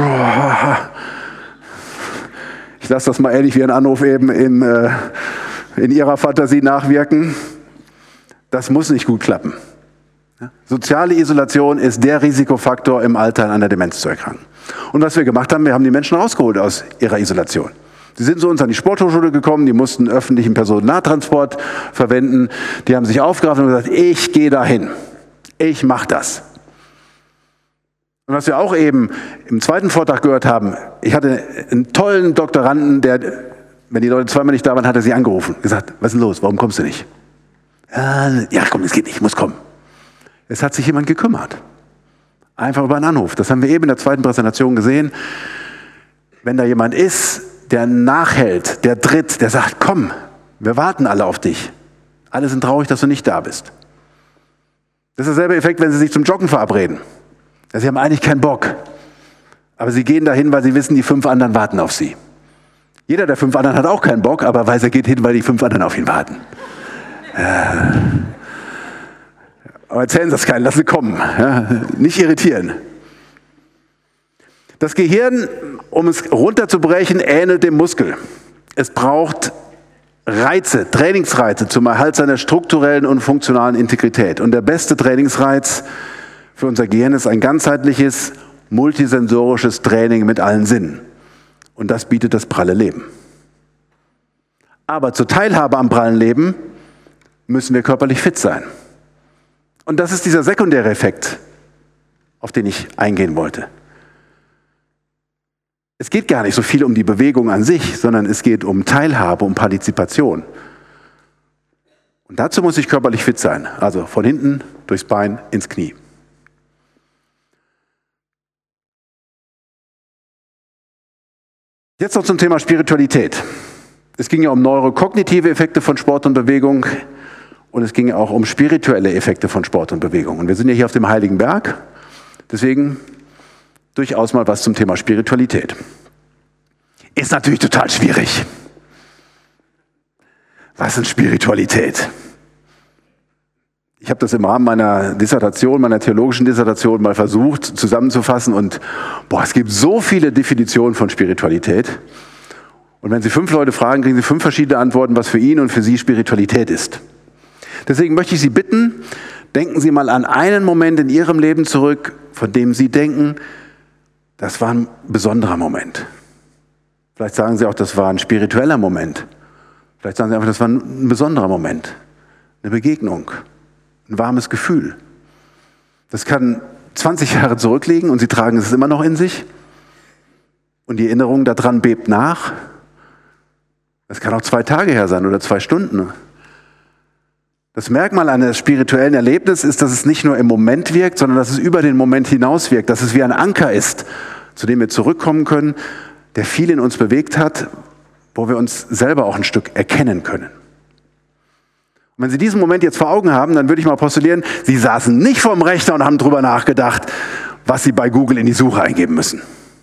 Ich lasse das mal ähnlich wie ein Anruf eben in ihrer Fantasie nachwirken. Das muss nicht gut klappen. Soziale Isolation ist der Risikofaktor im Alter an einer Demenz zu erkranken. Und was wir gemacht haben, wir haben die Menschen rausgeholt aus ihrer Isolation. Sie sind zu uns an die Sporthochschule gekommen, die mussten öffentlichen Personennahverkehr verwenden. Die haben sich aufgerafft und gesagt, ich gehe dahin. Ich mache das. Und was wir auch eben im zweiten Vortrag gehört haben, ich hatte einen tollen Doktoranden, der, wenn die Leute zweimal nicht da waren, hat er sie angerufen. Gesagt, was ist denn los, warum kommst du nicht? Ja, komm, es geht nicht, ich muss kommen. Es hat sich jemand gekümmert. Einfach über einen Anruf. Das haben wir eben in der zweiten Präsentation gesehen. Wenn da jemand ist, der nachhält, der tritt, der sagt, komm, wir warten alle auf dich. Alle sind traurig, dass du nicht da bist. Das ist derselbe Effekt, wenn sie sich zum Joggen verabreden. Sie haben eigentlich keinen Bock, aber sie gehen dahin, weil sie wissen, die 5 anderen warten auf sie. Jeder der 5 anderen hat auch keinen Bock, aber weiß, er geht hin, weil die 5 anderen auf ihn warten. Aber erzählen Sie das keinen, lassen Sie kommen. Ja, nicht irritieren. Das Gehirn, um es runterzubrechen, ähnelt dem Muskel. Es braucht Reize, Trainingsreize zum Erhalt seiner strukturellen und funktionalen Integrität. Und der beste Trainingsreiz für unser Gehirn ist ein ganzheitliches, multisensorisches Training mit allen Sinnen. Und das bietet das pralle Leben. Aber zur Teilhabe am prallen Leben müssen wir körperlich fit sein. Und das ist dieser sekundäre Effekt, auf den ich eingehen wollte. Es geht gar nicht so viel um die Bewegung an sich, sondern es geht um Teilhabe, um Partizipation. Und dazu muss ich körperlich fit sein. Also von hinten, durchs Bein, ins Knie. Jetzt noch zum Thema Spiritualität. Es ging ja um neurokognitive Effekte von Sport und Bewegung und es ging ja auch um spirituelle Effekte von Sport und Bewegung. Und wir sind ja hier auf dem Heiligen Berg, deswegen durchaus mal was zum Thema Spiritualität. Ist natürlich total schwierig. Was ist Spiritualität? Ich habe das im Rahmen meiner Dissertation, meiner theologischen Dissertation mal versucht zusammenzufassen und es gibt so viele Definitionen von Spiritualität. Und wenn Sie 5 Leute fragen, kriegen Sie 5 verschiedene Antworten, was für ihn und für Sie Spiritualität ist. Deswegen möchte ich Sie bitten, denken Sie mal an einen Moment in Ihrem Leben zurück, von dem Sie denken, das war ein besonderer Moment. Vielleicht sagen Sie auch, das war ein spiritueller Moment. Vielleicht sagen Sie einfach, das war ein besonderer Moment, eine Begegnung. Ein warmes Gefühl. Das kann 20 Jahre zurückliegen und Sie tragen es immer noch in sich. Und die Erinnerung daran bebt nach. Das kann auch 2 Tage her sein oder 2 Stunden. Das Merkmal eines spirituellen Erlebnisses ist, dass es nicht nur im Moment wirkt, sondern dass es über den Moment hinaus wirkt. Dass es wie ein Anker ist, zu dem wir zurückkommen können, der viel in uns bewegt hat, wo wir uns selber auch ein Stück erkennen können. Und wenn Sie diesen Moment jetzt vor Augen haben, dann würde ich mal postulieren, Sie saßen nicht vorm Rechner und haben drüber nachgedacht, was Sie bei Google in die Suche eingeben müssen.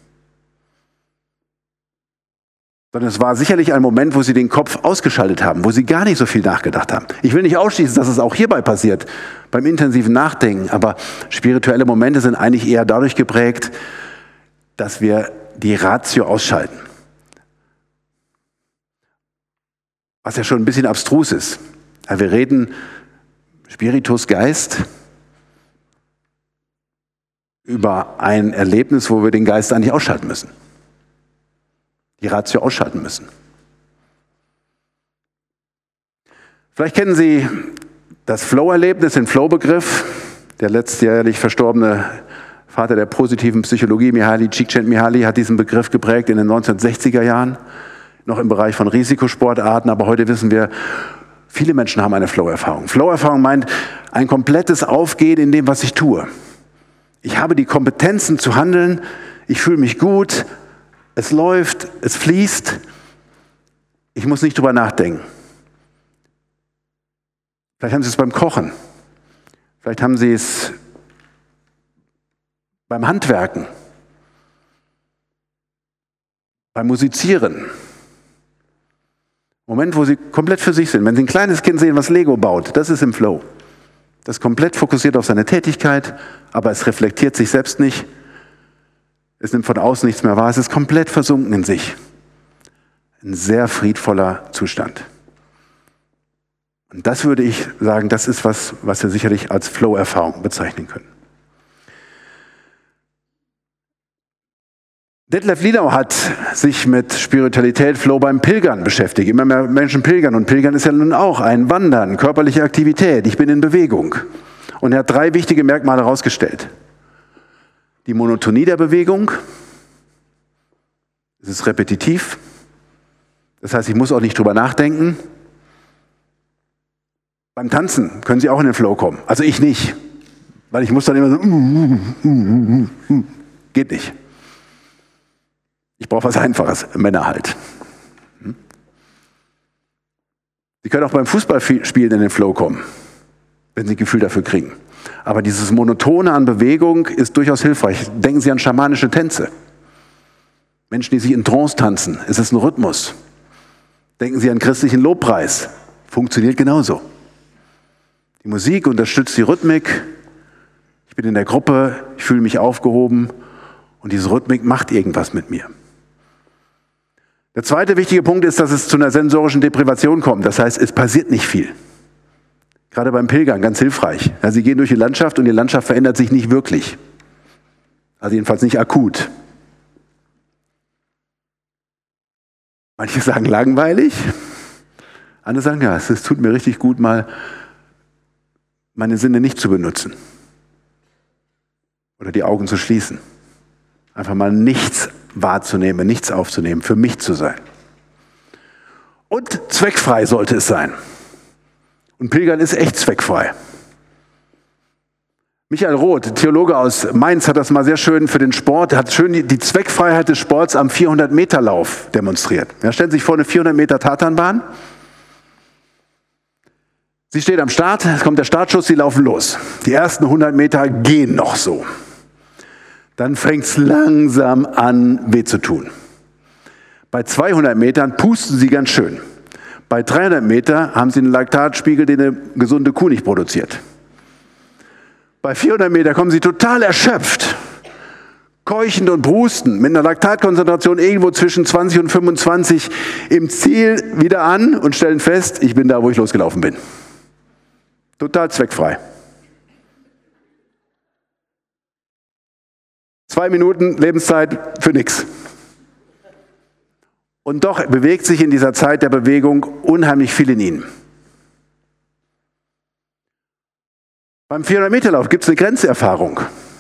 Sondern es war sicherlich ein Moment, wo Sie den Kopf ausgeschaltet haben, wo Sie gar nicht so viel nachgedacht haben. Ich will nicht ausschließen, dass es auch hierbei passiert, beim intensiven Nachdenken, aber spirituelle Momente sind eigentlich eher dadurch geprägt, dass wir die Ratio ausschalten. Was ja schon ein bisschen abstrus ist. Ja, wir reden Spiritus, Geist, über ein Erlebnis, wo wir den Geist eigentlich ausschalten müssen. Die Ratio ausschalten müssen. Vielleicht kennen Sie das Flow-Erlebnis, den Flow-Begriff. Der letztjährlich verstorbene Vater der positiven Psychologie, Mihaly Csikszentmihalyi, hat diesen Begriff geprägt in den 1960er Jahren, noch im Bereich von Risikosportarten. Aber heute wissen wir, Viele Menschen haben eine Flow-Erfahrung. Flow-Erfahrung meint ein komplettes Aufgehen in dem, was ich tue. Ich habe die Kompetenzen zu handeln, ich fühle mich gut, es läuft, es fließt. Ich muss nicht drüber nachdenken. Vielleicht haben Sie es beim Kochen. Vielleicht haben Sie es beim Handwerken, beim Musizieren. Moment, wo Sie komplett für sich sind. Wenn Sie ein kleines Kind sehen, was Lego baut, das ist im Flow. Das ist komplett fokussiert auf seine Tätigkeit, aber es reflektiert sich selbst nicht. Es nimmt von außen nichts mehr wahr. Es ist komplett versunken in sich. Ein sehr friedvoller Zustand. Und das würde ich sagen, das ist was wir sicherlich als Flow-Erfahrung bezeichnen können. Detlef Lienau hat sich mit Spiritualität, Flow beim Pilgern beschäftigt. Immer mehr Menschen pilgern. Und Pilgern ist ja nun auch ein Wandern, körperliche Aktivität. Ich bin in Bewegung. Und er hat 3 wichtige Merkmale herausgestellt. Die Monotonie der Bewegung. Es ist repetitiv. Das heißt, ich muss auch nicht drüber nachdenken. Beim Tanzen können Sie auch in den Flow kommen. Also ich nicht. Weil ich muss dann immer so, geht nicht. Ich brauche was Einfaches, Männer halt. Sie können auch beim Fußballspielen in den Flow kommen, wenn Sie ein Gefühl dafür kriegen. Aber dieses Monotone an Bewegung ist durchaus hilfreich. Denken Sie an schamanische Tänze. Menschen, die sich in Trance tanzen, es ist ein Rhythmus. Denken Sie an christlichen Lobpreis, funktioniert genauso. Die Musik unterstützt die Rhythmik. Ich bin in der Gruppe, ich fühle mich aufgehoben und diese Rhythmik macht irgendwas mit mir. Der zweite wichtige Punkt ist, dass es zu einer sensorischen Deprivation kommt. Das heißt, es passiert nicht viel. Gerade beim Pilgern, ganz hilfreich. Ja, Sie gehen durch die Landschaft und die Landschaft verändert sich nicht wirklich. Also jedenfalls nicht akut. Manche sagen langweilig. Andere sagen, ja, es tut mir richtig gut, mal meine Sinne nicht zu benutzen. Oder die Augen zu schließen. Einfach mal nichts wahrzunehmen, nichts aufzunehmen, für mich zu sein. Und zweckfrei sollte es sein. Und Pilgern ist echt zweckfrei. Michael Roth, Theologe aus Mainz, hat das mal sehr schön für den Sport, hat schön die Zweckfreiheit des Sports am 400-Meter-Lauf demonstriert. Ja, stellen Sie sich vor, eine 400-Meter-Tatanbahn. Sie steht am Start, es kommt der Startschuss, Sie laufen los. Die ersten 100 Meter gehen noch so. Dann fängt es langsam an, weh zu tun. Bei 200 Metern pusten Sie ganz schön. Bei 300 Meter haben Sie einen Laktatspiegel, den eine gesunde Kuh nicht produziert. Bei 400 Meter kommen Sie total erschöpft, keuchend und brustend, mit einer Laktatkonzentration irgendwo zwischen 20 und 25 im Ziel wieder an und stellen fest, ich bin da, wo ich losgelaufen bin. Total zweckfrei. 2 Minuten Lebenszeit für nichts. Und doch bewegt sich in dieser Zeit der Bewegung unheimlich viel in ihnen. Beim 400-Meter-Lauf gibt es eine Grenzerfahrung.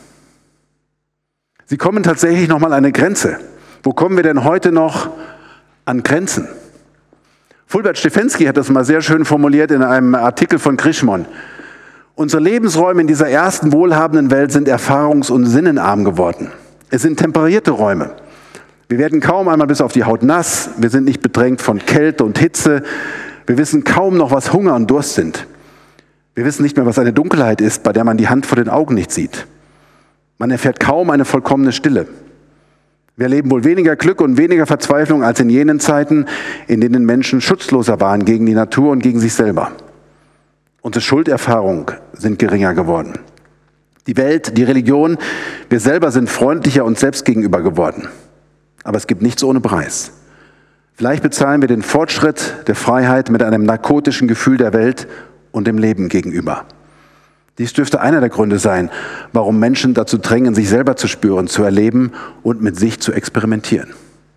Sie kommen tatsächlich nochmal an eine Grenze. Wo kommen wir denn heute noch an Grenzen? Fulbert Stefensky hat das mal sehr schön formuliert in einem Artikel von Krishmon. Unsere Lebensräume in dieser ersten wohlhabenden Welt sind erfahrungs- und sinnenarm geworden. Es sind temperierte Räume. Wir werden kaum einmal bis auf die Haut nass. Wir sind nicht bedrängt von Kälte und Hitze. Wir wissen kaum noch, was Hunger und Durst sind. Wir wissen nicht mehr, was eine Dunkelheit ist, bei der man die Hand vor den Augen nicht sieht. Man erfährt kaum eine vollkommene Stille. Wir erleben wohl weniger Glück und weniger Verzweiflung als in jenen Zeiten, in denen Menschen schutzloser waren gegen die Natur und gegen sich selber. Unsere Schulderfahrungen sind geringer geworden. Die Welt, die Religion, wir selber sind freundlicher uns selbst gegenüber geworden. Aber es gibt nichts ohne Preis. Vielleicht bezahlen wir den Fortschritt der Freiheit mit einem narkotischen Gefühl der Welt und dem Leben gegenüber. Dies dürfte einer der Gründe sein, warum Menschen dazu drängen, sich selber zu spüren, zu erleben und mit sich zu experimentieren.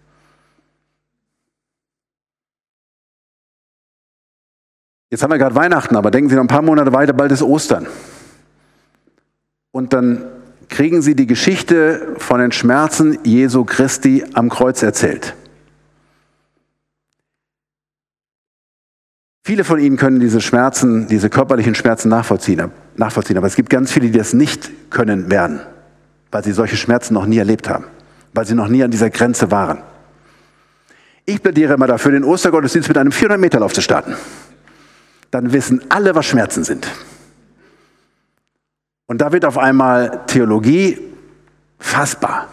Jetzt haben wir gerade Weihnachten, aber denken Sie noch ein paar Monate weiter, bald ist Ostern. Und dann kriegen Sie die Geschichte von den Schmerzen Jesu Christi am Kreuz erzählt. Viele von Ihnen können diese Schmerzen, diese körperlichen Schmerzen nachvollziehen, aber es gibt ganz viele, die das nicht können werden, weil sie solche Schmerzen noch nie erlebt haben, weil sie noch nie an dieser Grenze waren. Ich plädiere immer dafür, den Ostergottesdienst mit einem 400-Meter-Lauf zu starten. Dann wissen alle, was Schmerzen sind. Und da wird auf einmal Theologie fassbar.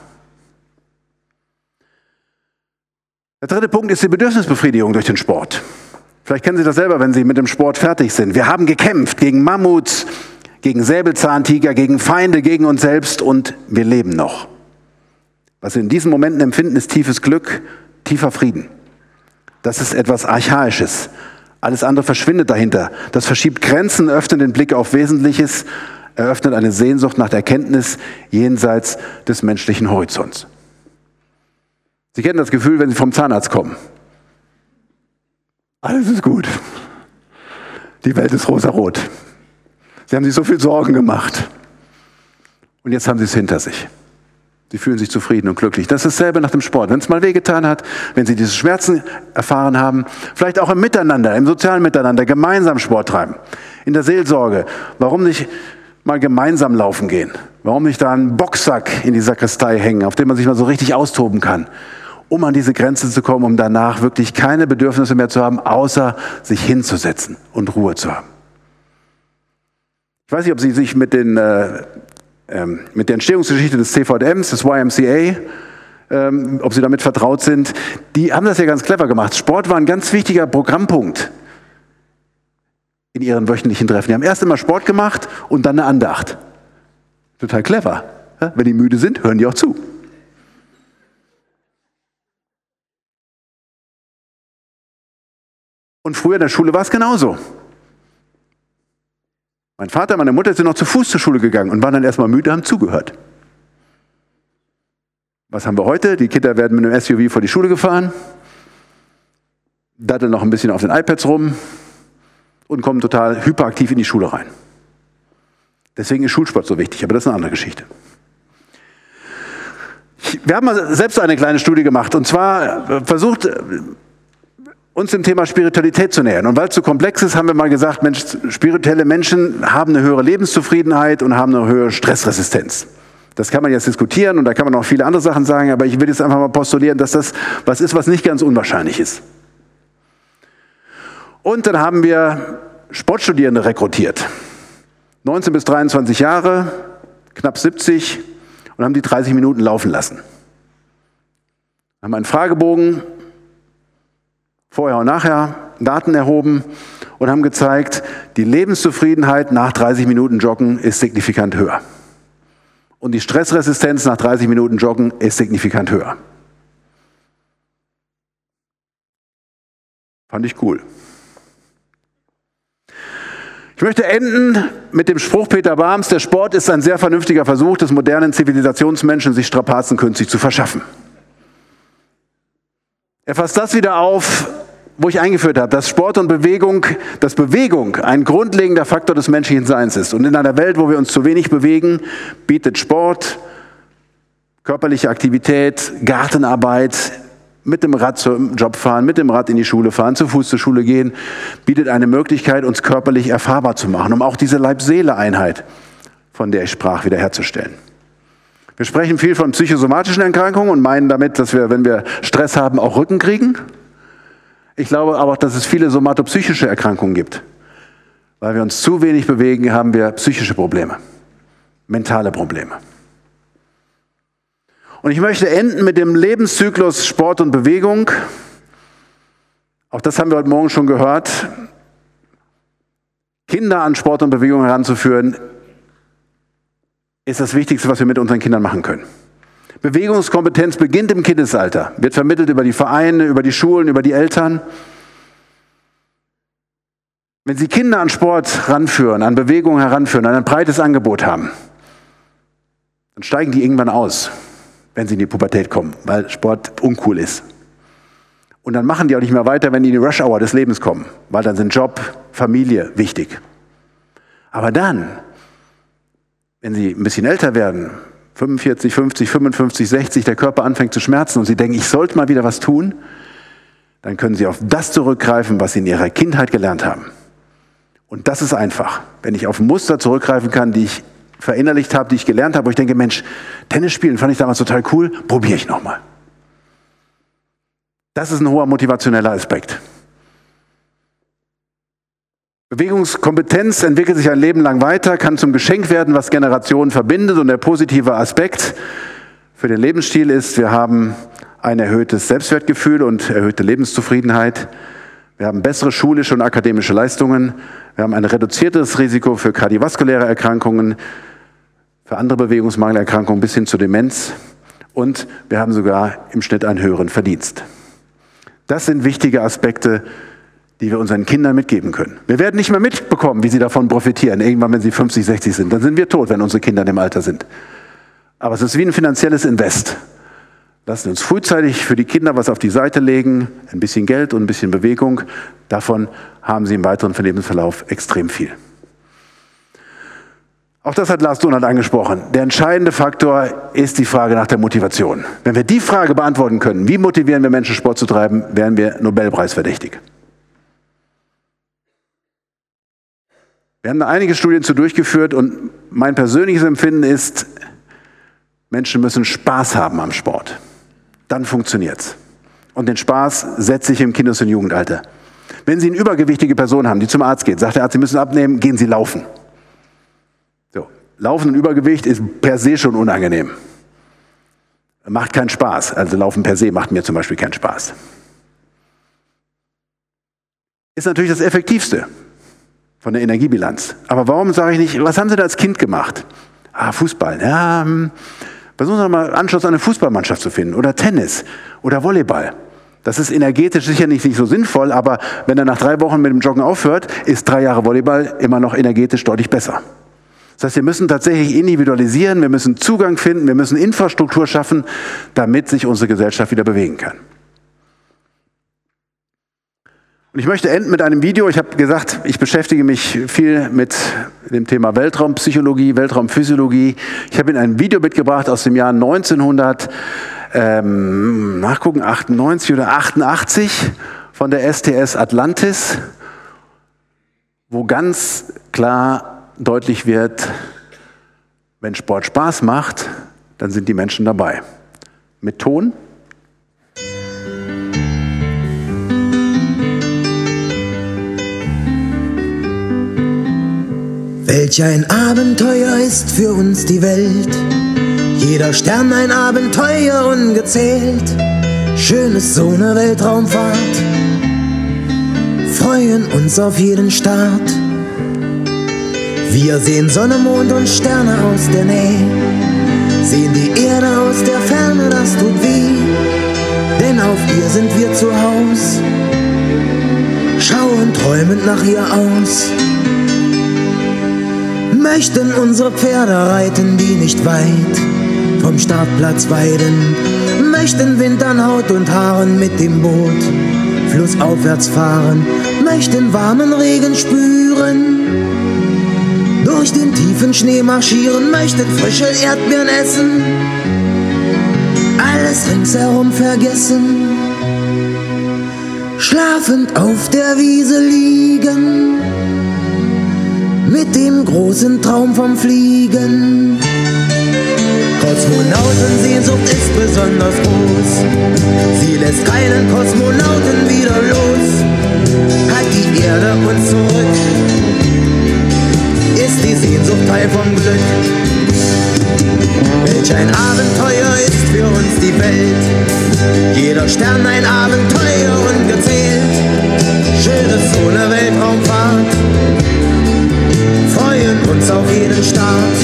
Der dritte Punkt ist die Bedürfnisbefriedigung durch den Sport. Vielleicht kennen Sie das selber, wenn Sie mit dem Sport fertig sind. Wir haben gekämpft gegen Mammuts, gegen Säbelzahntiger, gegen Feinde, gegen uns selbst und wir leben noch. Was wir in diesen Momenten empfinden, ist tiefes Glück, tiefer Frieden. Das ist etwas Archaisches. Alles andere verschwindet dahinter. Das verschiebt Grenzen, öffnet den Blick auf Wesentliches, eröffnet eine Sehnsucht nach der Erkenntnis jenseits des menschlichen Horizonts. Sie kennen das Gefühl, wenn Sie vom Zahnarzt kommen. Alles ist gut. Die Welt ist rosarot. Sie haben sich so viel Sorgen gemacht. Und jetzt haben Sie es hinter sich. Sie fühlen sich zufrieden und glücklich. Das ist dasselbe nach dem Sport. Wenn es mal wehgetan hat, wenn Sie diese Schmerzen erfahren haben, vielleicht auch im Miteinander, im sozialen Miteinander, gemeinsam Sport treiben, in der Seelsorge. Warum nicht mal gemeinsam laufen gehen? Warum nicht da einen Boxsack in die Sakristei hängen, auf dem man sich mal so richtig austoben kann? Um an diese Grenze zu kommen, um danach wirklich keine Bedürfnisse mehr zu haben, außer sich hinzusetzen und Ruhe zu haben. Ich weiß nicht, ob Sie sich mit der Entstehungsgeschichte des CVJMs, des YMCA, ob Sie damit vertraut sind. Die haben das ja ganz clever gemacht. Sport war ein ganz wichtiger Programmpunkt in ihren wöchentlichen Treffen. Die haben erst immer Sport gemacht und dann eine Andacht. Total clever. Wenn die müde sind, hören die auch zu. Und früher in der Schule war es genauso. Mein Vater, meine Mutter sind noch zu Fuß zur Schule gegangen und waren dann erstmal müde, haben zugehört. Was haben wir heute? Die Kinder werden mit einem SUV vor die Schule gefahren, daddeln noch ein bisschen auf den iPads rum und kommen total hyperaktiv in die Schule rein. Deswegen ist Schulsport so wichtig, aber das ist eine andere Geschichte. Wir haben mal selbst eine kleine Studie gemacht und zwar versucht, uns dem Thema Spiritualität zu nähern. Und weil es so komplex ist, haben wir mal gesagt, Mensch, spirituelle Menschen haben eine höhere Lebenszufriedenheit und haben eine höhere Stressresistenz. Das kann man jetzt diskutieren und da kann man auch viele andere Sachen sagen, aber ich will jetzt einfach mal postulieren, dass das was ist, was nicht ganz unwahrscheinlich ist. Und dann haben wir Sportstudierende rekrutiert. 19 bis 23 Jahre, knapp 70 und haben die 30 Minuten laufen lassen. Haben einen Fragebogen vorher und nachher Daten erhoben und haben gezeigt, die Lebenszufriedenheit nach 30 Minuten Joggen ist signifikant höher. Und die Stressresistenz nach 30 Minuten Joggen ist signifikant höher. Fand ich cool. Ich möchte enden mit dem Spruch Peter Barhams: Der Sport ist ein sehr vernünftiger Versuch des modernen Zivilisationsmenschen, sich Strapazen künstlich zu verschaffen. Er fasst das wieder auf, wo ich eingeführt habe, dass Sport und Bewegung ein grundlegender Faktor des menschlichen Seins ist. Und in einer Welt, wo wir uns zu wenig bewegen, bietet Sport, körperliche Aktivität, Gartenarbeit, mit dem Rad zum Job fahren, mit dem Rad in die Schule fahren, zu Fuß zur Schule gehen, bietet eine Möglichkeit, uns körperlich erfahrbar zu machen, um auch diese Leib-Seele-Einheit, von der ich sprach, wiederherzustellen. Wir sprechen viel von psychosomatischen Erkrankungen und meinen damit, dass wir, wenn wir Stress haben, auch Rücken kriegen. Ich glaube aber auch, dass es viele somatopsychische Erkrankungen gibt. Weil wir uns zu wenig bewegen, haben wir psychische Probleme, mentale Probleme. Und ich möchte enden mit dem Lebenszyklus Sport und Bewegung. Auch das haben wir heute Morgen schon gehört. Kinder an Sport und Bewegung heranzuführen, ist das Wichtigste, was wir mit unseren Kindern machen können. Bewegungskompetenz beginnt im Kindesalter, wird vermittelt über die Vereine, über die Schulen, über die Eltern. Wenn Sie Kinder an Sport ranführen, an Bewegung heranführen, an ein breites Angebot haben, dann steigen die irgendwann aus, wenn sie in die Pubertät kommen, weil Sport uncool ist. Und dann machen die auch nicht mehr weiter, wenn die in die Rush-Hour des Lebens kommen, weil dann sind Job, Familie wichtig. Aber dann, wenn sie ein bisschen älter werden, 45, 50, 55, 60, der Körper anfängt zu schmerzen und sie denken, ich sollte mal wieder was tun, dann können sie auf das zurückgreifen, was sie in ihrer Kindheit gelernt haben. Und das ist einfach. Wenn ich auf Muster zurückgreifen kann, die ich verinnerlicht habe, die ich gelernt habe, wo ich denke, Mensch, Tennis spielen fand ich damals total cool, probiere ich nochmal. Das ist ein hoher motivationeller Aspekt. Bewegungskompetenz entwickelt sich ein Leben lang weiter, kann zum Geschenk werden, was Generationen verbindet. Und der positive Aspekt für den Lebensstil ist, wir haben ein erhöhtes Selbstwertgefühl und erhöhte Lebenszufriedenheit. Wir haben bessere schulische und akademische Leistungen. Wir haben ein reduziertes Risiko für kardiovaskuläre Erkrankungen, für andere Bewegungsmangelerkrankungen bis hin zur Demenz. Und wir haben sogar im Schnitt einen höheren Verdienst. Das sind wichtige Aspekte, die wir unseren Kindern mitgeben können. Wir werden nicht mehr mitbekommen, wie sie davon profitieren, irgendwann, wenn sie 50, 60 sind. Dann sind wir tot, wenn unsere Kinder in dem Alter sind. Aber es ist wie ein finanzielles Invest. Lassen wir uns frühzeitig für die Kinder was auf die Seite legen, ein bisschen Geld und ein bisschen Bewegung. Davon haben sie im weiteren Lebensverlauf extrem viel. Auch das hat Lars Donat angesprochen. Der entscheidende Faktor ist die Frage nach der Motivation. Wenn wir die Frage beantworten können, wie motivieren wir Menschen, Sport zu treiben, wären wir Nobelpreisverdächtig. Wir haben da einige Studien zu durchgeführt und mein persönliches Empfinden ist, Menschen müssen Spaß haben am Sport. Dann funktioniert's. Und den Spaß setze ich im Kindes- und Jugendalter. Wenn Sie eine übergewichtige Person haben, die zum Arzt geht, sagt der Arzt, Sie müssen abnehmen, gehen Sie laufen. So, Laufen und Übergewicht ist per se schon unangenehm. Macht keinen Spaß. Also Laufen per se macht mir zum Beispiel keinen Spaß. Ist natürlich das Effektivste von der Energiebilanz. Aber warum sage ich nicht, was haben Sie da als Kind gemacht? Fußball. Ja, versuchen Sie doch mal Anschluss an eine Fußballmannschaft zu finden. Oder Tennis. Oder Volleyball. Das ist energetisch sicher nicht so sinnvoll, aber wenn er nach 3 Wochen mit dem Joggen aufhört, ist 3 Jahre Volleyball immer noch energetisch deutlich besser. Das heißt, wir müssen tatsächlich individualisieren, wir müssen Zugang finden, wir müssen Infrastruktur schaffen, damit sich unsere Gesellschaft wieder bewegen kann. Und ich möchte enden mit einem Video. Ich habe gesagt, ich beschäftige mich viel mit dem Thema Weltraumpsychologie, Weltraumphysiologie. Ich habe Ihnen ein Video mitgebracht aus dem Jahr 98 oder 88 von der STS Atlantis, wo ganz klar deutlich wird, wenn Sport Spaß macht, dann sind die Menschen dabei. Mit Ton. Welch ein Abenteuer ist für uns die Welt, jeder Stern ein Abenteuer ungezählt. Schön ist so eine Weltraumfahrt, freuen uns auf jeden Start. Wir sehen Sonne, Mond und Sterne aus der Nähe, sehen die Erde aus der Ferne, das tut weh, denn auf ihr sind wir zu Haus, schauen träumend nach ihr aus. Möchten unsere Pferde reiten, die nicht weit vom Startplatz weiden, möchten Wind an Haut und Haaren mit dem Boot flussaufwärts fahren, möchten warmen Regen spüren, durch den tiefen Schnee marschieren, möchten frische Erdbeeren essen, alles ringsherum vergessen, schlafend auf der Wiese liegen, mit dem großen Traum vom Fliegen. Kosmonautensehnsucht ist besonders groß, sie lässt keinen Kosmonauten wieder los. Hat die Erde uns zurück, ist die Sehnsucht Teil vom Glück. Welch ein Abenteuer ist für uns die Welt, jeder Stern ein Abenteuer ungezählt. Schön ist so eine Weltraumfahrt, freuen uns auf jeden Start.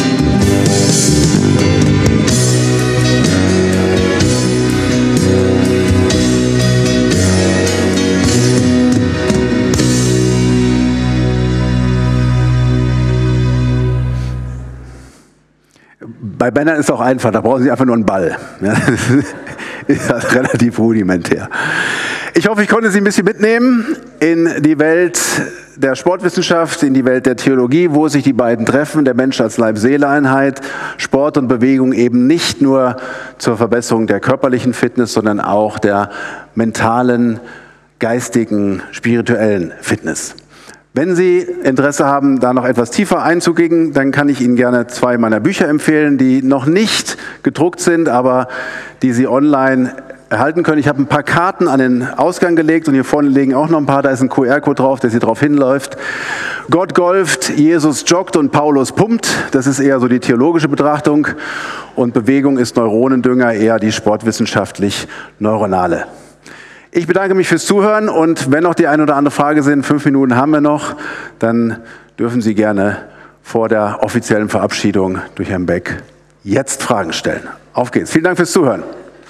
Bei Männern ist es auch einfach, da brauchen Sie einfach nur einen Ball. Ja, das ist halt relativ rudimentär. Ich hoffe, ich konnte Sie ein bisschen mitnehmen in die Welt der Sportwissenschaft, in die Welt der Theologie, wo sich die beiden treffen, der Mensch als Leib-Seele-Einheit, Sport und Bewegung eben nicht nur zur Verbesserung der körperlichen Fitness, sondern auch der mentalen, geistigen, spirituellen Fitness. Wenn Sie Interesse haben, da noch etwas tiefer einzugehen, dann kann ich Ihnen gerne 2 meiner Bücher empfehlen, die noch nicht gedruckt sind, aber die Sie online erhalten können. Ich habe ein paar Karten an den Ausgang gelegt und hier vorne liegen auch noch ein paar. Da ist ein QR-Code drauf, der Sie darauf hinläuft. Gott golft, Jesus joggt und Paulus pumpt. Das ist eher so die theologische Betrachtung. Und Bewegung ist Neuronendünger, eher die sportwissenschaftlich-neuronale. Ich bedanke mich fürs Zuhören und wenn noch die eine oder andere Frage sind, 5 Minuten haben wir noch, dann dürfen Sie gerne vor der offiziellen Verabschiedung durch Herrn Beck jetzt Fragen stellen. Auf geht's. Vielen Dank fürs Zuhören.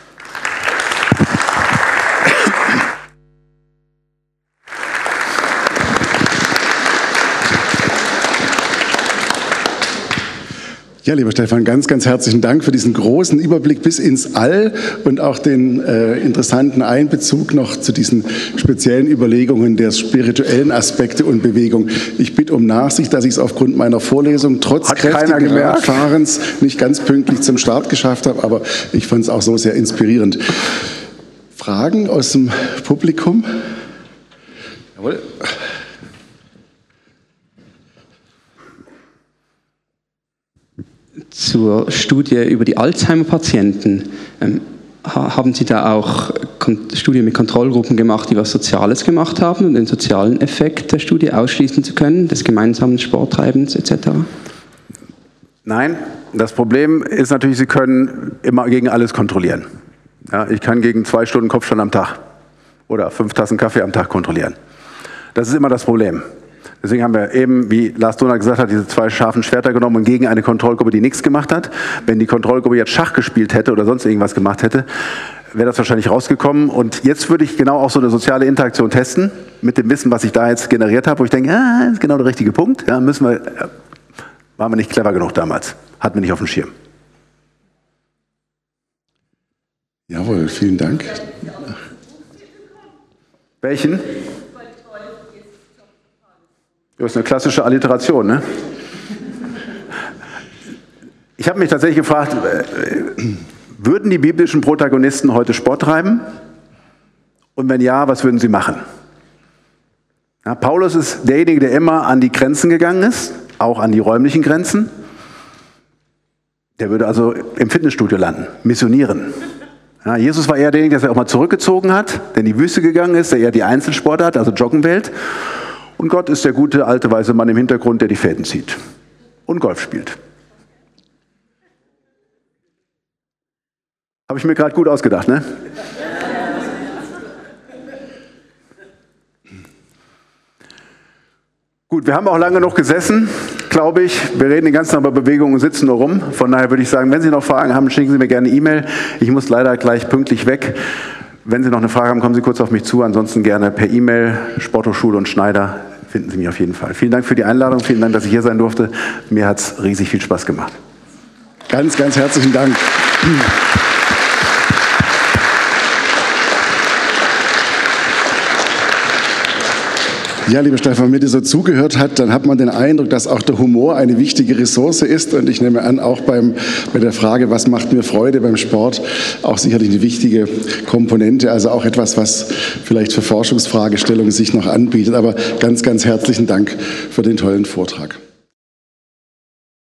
Ja, lieber Stefan, ganz, ganz herzlichen Dank für diesen großen Überblick bis ins All und auch den interessanten Einbezug noch zu diesen speziellen Überlegungen der spirituellen Aspekte und Bewegung. Ich bitte um Nachsicht, dass ich es aufgrund meiner Vorlesung trotz kräftigen Radfahrens nicht ganz pünktlich zum Start geschafft habe, aber ich fand es auch so sehr inspirierend. Fragen aus dem Publikum? Jawohl. Zur Studie über die Alzheimer-Patienten. Haben Sie da auch Studien mit Kontrollgruppen gemacht, die was Soziales gemacht haben, um den sozialen Effekt der Studie ausschließen zu können, des gemeinsamen Sporttreibens etc.? Nein, das Problem ist natürlich, Sie können immer gegen alles kontrollieren. Ja, ich kann gegen 2 Stunden Kopfstand am Tag oder 5 Tassen Kaffee am Tag kontrollieren. Das ist immer das Problem. Deswegen haben wir eben, wie Lars Donner gesagt hat, diese 2 scharfen Schwerter genommen und gegen eine Kontrollgruppe, die nichts gemacht hat. Wenn die Kontrollgruppe jetzt Schach gespielt hätte oder sonst irgendwas gemacht hätte, wäre das wahrscheinlich rausgekommen. Und jetzt würde ich genau auch so eine soziale Interaktion testen, mit dem Wissen, was ich da jetzt generiert habe, wo ich denke, das ist genau der richtige Punkt. Ja, waren wir nicht clever genug damals. Hatten wir nicht auf dem Schirm. Jawohl, vielen Dank. Welchen? Das ist eine klassische Alliteration, ne? Ich habe mich tatsächlich gefragt, würden die biblischen Protagonisten heute Sport treiben? Und wenn ja, was würden sie machen? Ja, Paulus ist derjenige, der immer an die Grenzen gegangen ist, auch an die räumlichen Grenzen. Der würde also im Fitnessstudio landen, missionieren. Ja, Jesus war eher derjenige, der sich auch mal zurückgezogen hat, der in die Wüste gegangen ist, der eher die Einzelsportart, also Joggen wählt. Und Gott ist der gute, alte, weise Mann im Hintergrund, der die Fäden zieht und Golf spielt. Habe ich mir gerade gut ausgedacht, ne? Gut, wir haben auch lange noch gesessen, glaube ich. Wir reden den ganzen Tag über Bewegung und sitzen nur rum. Von daher würde ich sagen, wenn Sie noch Fragen haben, schicken Sie mir gerne eine E-Mail. Ich muss leider gleich pünktlich weg. Wenn Sie noch eine Frage haben, kommen Sie kurz auf mich zu. Ansonsten gerne per E-Mail, Sporthochschule und Schneider. Finden Sie mich auf jeden Fall. Vielen Dank für die Einladung, vielen Dank, dass ich hier sein durfte. Mir hat es riesig viel Spaß gemacht. Ganz, ganz herzlichen Dank. Ja, lieber Stefan, wenn man dir so zugehört hat, dann hat man den Eindruck, dass auch der Humor eine wichtige Ressource ist. Und ich nehme an, auch bei der Frage, was macht mir Freude beim Sport, auch sicherlich eine wichtige Komponente. Also auch etwas, was vielleicht für Forschungsfragestellungen sich noch anbietet. Aber ganz, ganz herzlichen Dank für den tollen Vortrag.